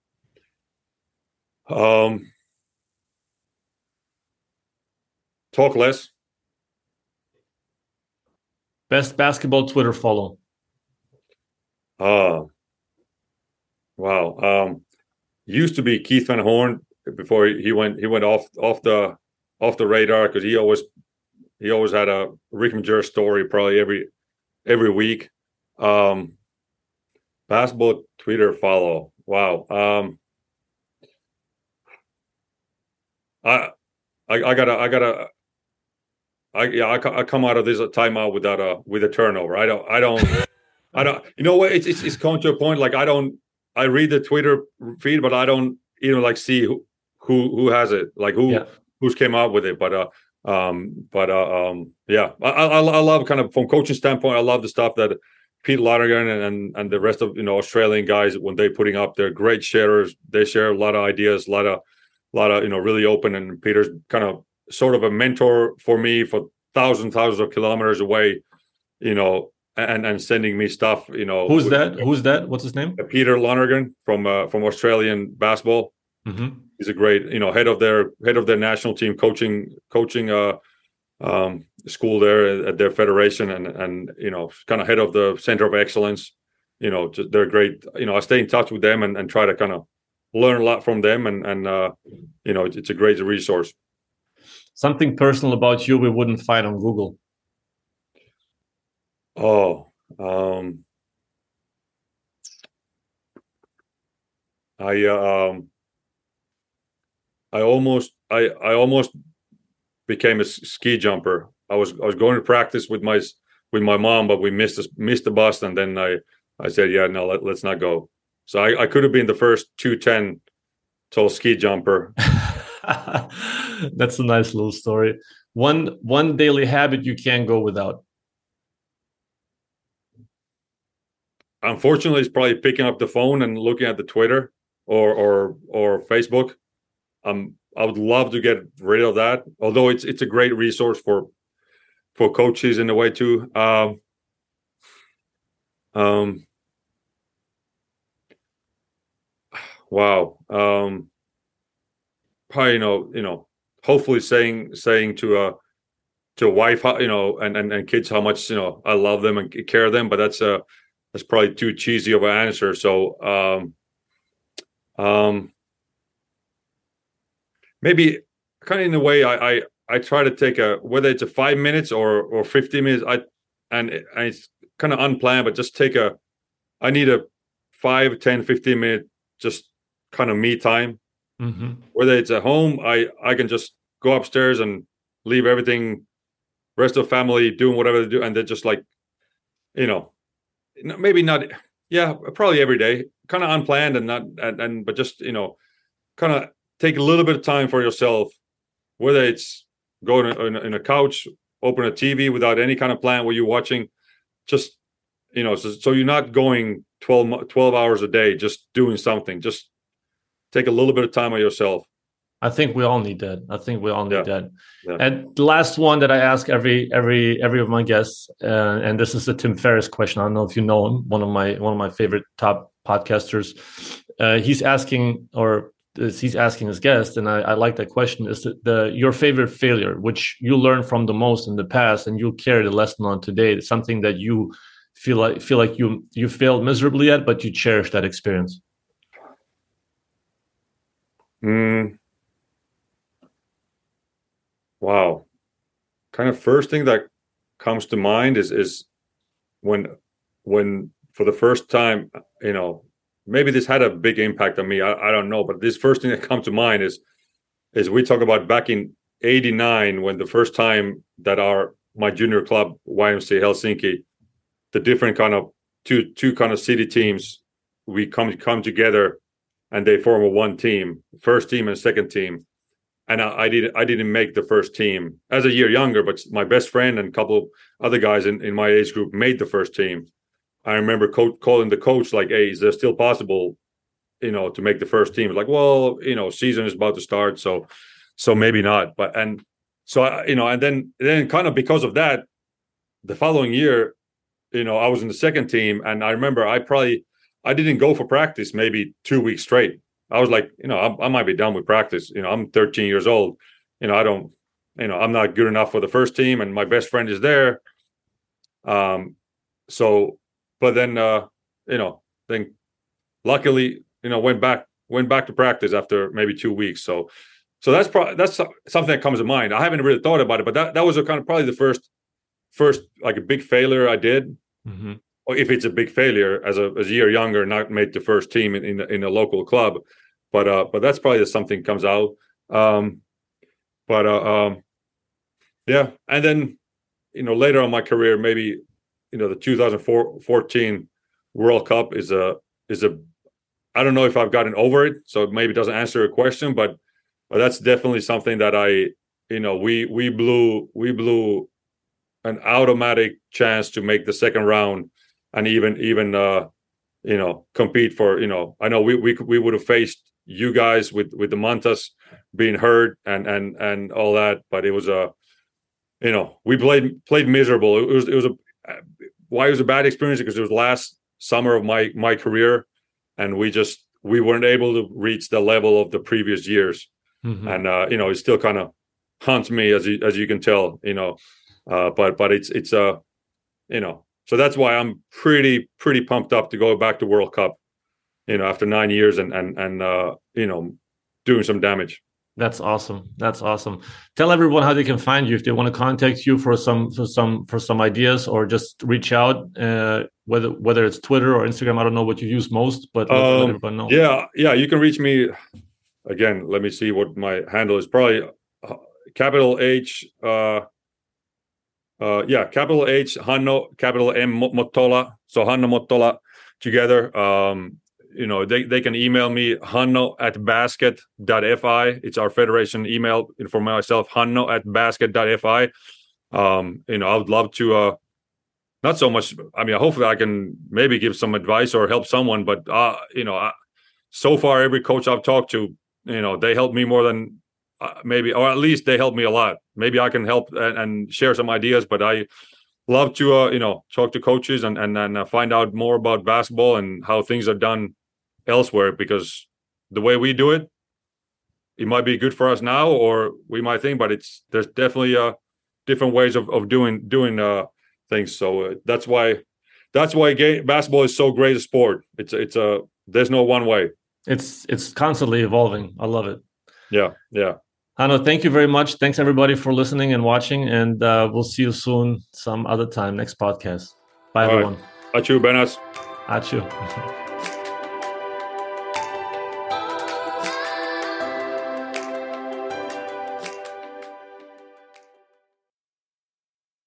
Um, talk less. Best basketball Twitter follow? Uh, wow. Um, used to be Keith Van Horn before he went he went off off the off the radar because he always he always had a Rick Majerus story probably every every week. Um, Basketball Twitter follow. Wow. Um, I, I, I gotta, I gotta, I, yeah, I, I come out of this timeout without a with a turnover. I don't, I don't, I don't. You know what? It's, it's, it's come to a point. Like I don't, I read the Twitter feed, but I don't even like see who, who, who has it, like who, yeah. who's came out with it. But, uh, um, but, uh, um, yeah, I, I, I love kind of from coaching standpoint. I love the stuff that Pete Lonergan and, and and the rest of you know Australian guys when they're putting up, they're great sharers. They share a lot of ideas, a lot of, a lot of you know really open. And Peter's kind of sort of a mentor for me for thousands, thousands of kilometers away, you know, and and sending me stuff. You know, who's with, that? Who's that? What's his name? Peter Lonergan from uh, from Australian basketball. Mm-hmm. He's a great you know head of their head of their national team coaching coaching. Uh, um school there at their federation and and you know kind of head of the center of excellence. You know they're great. you know I stay in touch with them and, and try to kind of learn a lot from them, and and uh you know it's, it's a great resource. Something personal about you we wouldn't find on Google? Oh um I uh, um I almost I I almost became a ski jumper. I was I was going to practice with my with my mom, but we missed the, missed the bus, and then I I said, yeah, no, let, let's not go. So I, I could have been the first two ten tall ski jumper. That's a nice little story. One one daily habit you can't go without? Unfortunately, it's probably picking up the phone and looking at the Twitter or or or Facebook. Um. I would love to get rid of that, although it's it's a great resource for for coaches in a way too. Um, um, wow. Um, probably you know you know hopefully saying saying to a to a wife you know and, and and kids how much you know I love them and care of them, but that's a that's probably too cheesy of an answer. So um, um. Maybe kind of in a way I, I I try to take a, whether it's a five minutes or or fifteen minutes, I and, and it's kind of unplanned, but just take a, I need a five, ten, fifteen minute just kind of me time. Mm-hmm. Whether it's at home, I I can just go upstairs and leave everything, rest of the family doing whatever they do, and they're just like, you know, maybe not, yeah, probably every day, kind of unplanned and not, and, and but just, you know, kind of take a little bit of time for yourself, whether it's going in a, in a couch, open a T V without any kind of plan, what you're watching, just, you know, so, so you're not going twelve, twelve hours a day, just doing something, just take a little bit of time on yourself. I think we all need that. I think we all need yeah. that. Yeah. And the last one that I ask every every every of my guests, uh, and this is the Tim Ferriss question. I don't know if you know him. One of my one of my favorite top podcasters. Uh, he's asking, or he's asking his guest, and I, I like that question. Is the, the your favorite failure, which you learned from the most in the past, and you carry the lesson on today? Something that you feel like feel like you you failed miserably at, but you cherish that experience. Mm. Wow. Kind of first thing that comes to mind is is when when for the first time, you know, maybe this had a big impact on me. I, I don't know, but this first thing that comes to mind is is we talk about back in eighty-nine, when the first time that our my junior club Y M C A Helsinki, the different kind of two two kind of city teams, we come come together and they form a one team, first team and second team. And I, I didn't I didn't make the first team as a year younger, but my best friend and a couple other guys in, in my age group made the first team. I remember co- calling the coach like, "Hey, is there still possible, you know, to make the first team?" Like, well, you know, season is about to start, so so maybe not. But and so I, you know, and then then kind of because of that, the following year, you know, I was in the second team, and I remember I probably I didn't go for practice maybe two weeks straight. I was like, you know, I, I might be done with practice. You know, I'm thirteen years old. You know, I don't, you know, I'm not good enough for the first team, and my best friend is there. Um, so, but then, uh, you know, then luckily, you know, went back, went back to practice after maybe two weeks. So, so that's probably that's something that comes to mind. I haven't really thought about it, but that that was a kind of probably the first, first like a big failure I did. Mm-hmm. Or if it's a big failure as a as a year younger, not made the first team in in, in a local club, but uh, but that's probably something comes out. Um, but uh, um, yeah, and then you know later on in my career, maybe you know the two thousand fourteen World Cup is a is a I don't know if I've gotten over it, so it maybe doesn't answer a question, but but that's definitely something that I you know we we blew we blew an automatic chance to make the second round. And even even uh, you know compete for you know I know we we we would have faced you guys with with the Mantas being hurt and and and all that, but it was a you know we played played miserable. It was it was a why it was a bad experience because it was last summer of my my career, and we just we weren't able to reach the level of the previous years, mm-hmm. and uh, you know it still kind of haunts me as you as you can tell, you know, uh, but but it's it's a uh, you know. So that's why I'm pretty, pretty pumped up to go back to World Cup, you know, after nine years and, and, and uh, you know, doing some damage. That's awesome. That's awesome. Tell everyone how they can find you if they want to contact you for some, for some, for some ideas or just reach out, uh, whether, whether it's Twitter or Instagram. I don't know what you use most, but let, um, let everyone know. Yeah. Yeah. You can reach me again. Let me see what my handle is. Probably uh, capital H, uh, Uh, yeah, capital H, Hanno, capital M, Mottola. So Hanno Mottola together. Um, you know, they, they can email me, Hanno at basket dot F I. It's our federation email for myself, Hanno at basket dot F I. Um, you know, I would love to, uh, not so much, I mean, hopefully I can maybe give some advice or help someone, but, uh, you know, I, so far every coach I've talked to, you know, they helped me more than, Uh, maybe, or at least they help me a lot. Maybe I can help and, and share some ideas, but I love to, uh, you know, talk to coaches and and, and uh, find out more about basketball and how things are done elsewhere, because the way we do it, it might be good for us now, or we might think, but it's, there's definitely uh, different ways of, of doing, doing uh, things. So uh, that's why, that's why game, basketball is so great a sport. It's, it's a, there's no one way. It's, it's constantly evolving. I love it. Yeah. Yeah. Hanno, thank you very much. Thanks everybody for listening and watching, and uh, we'll see you soon some other time, next podcast. Bye, All everyone. Right. Ačiū, Benas. Ačiū.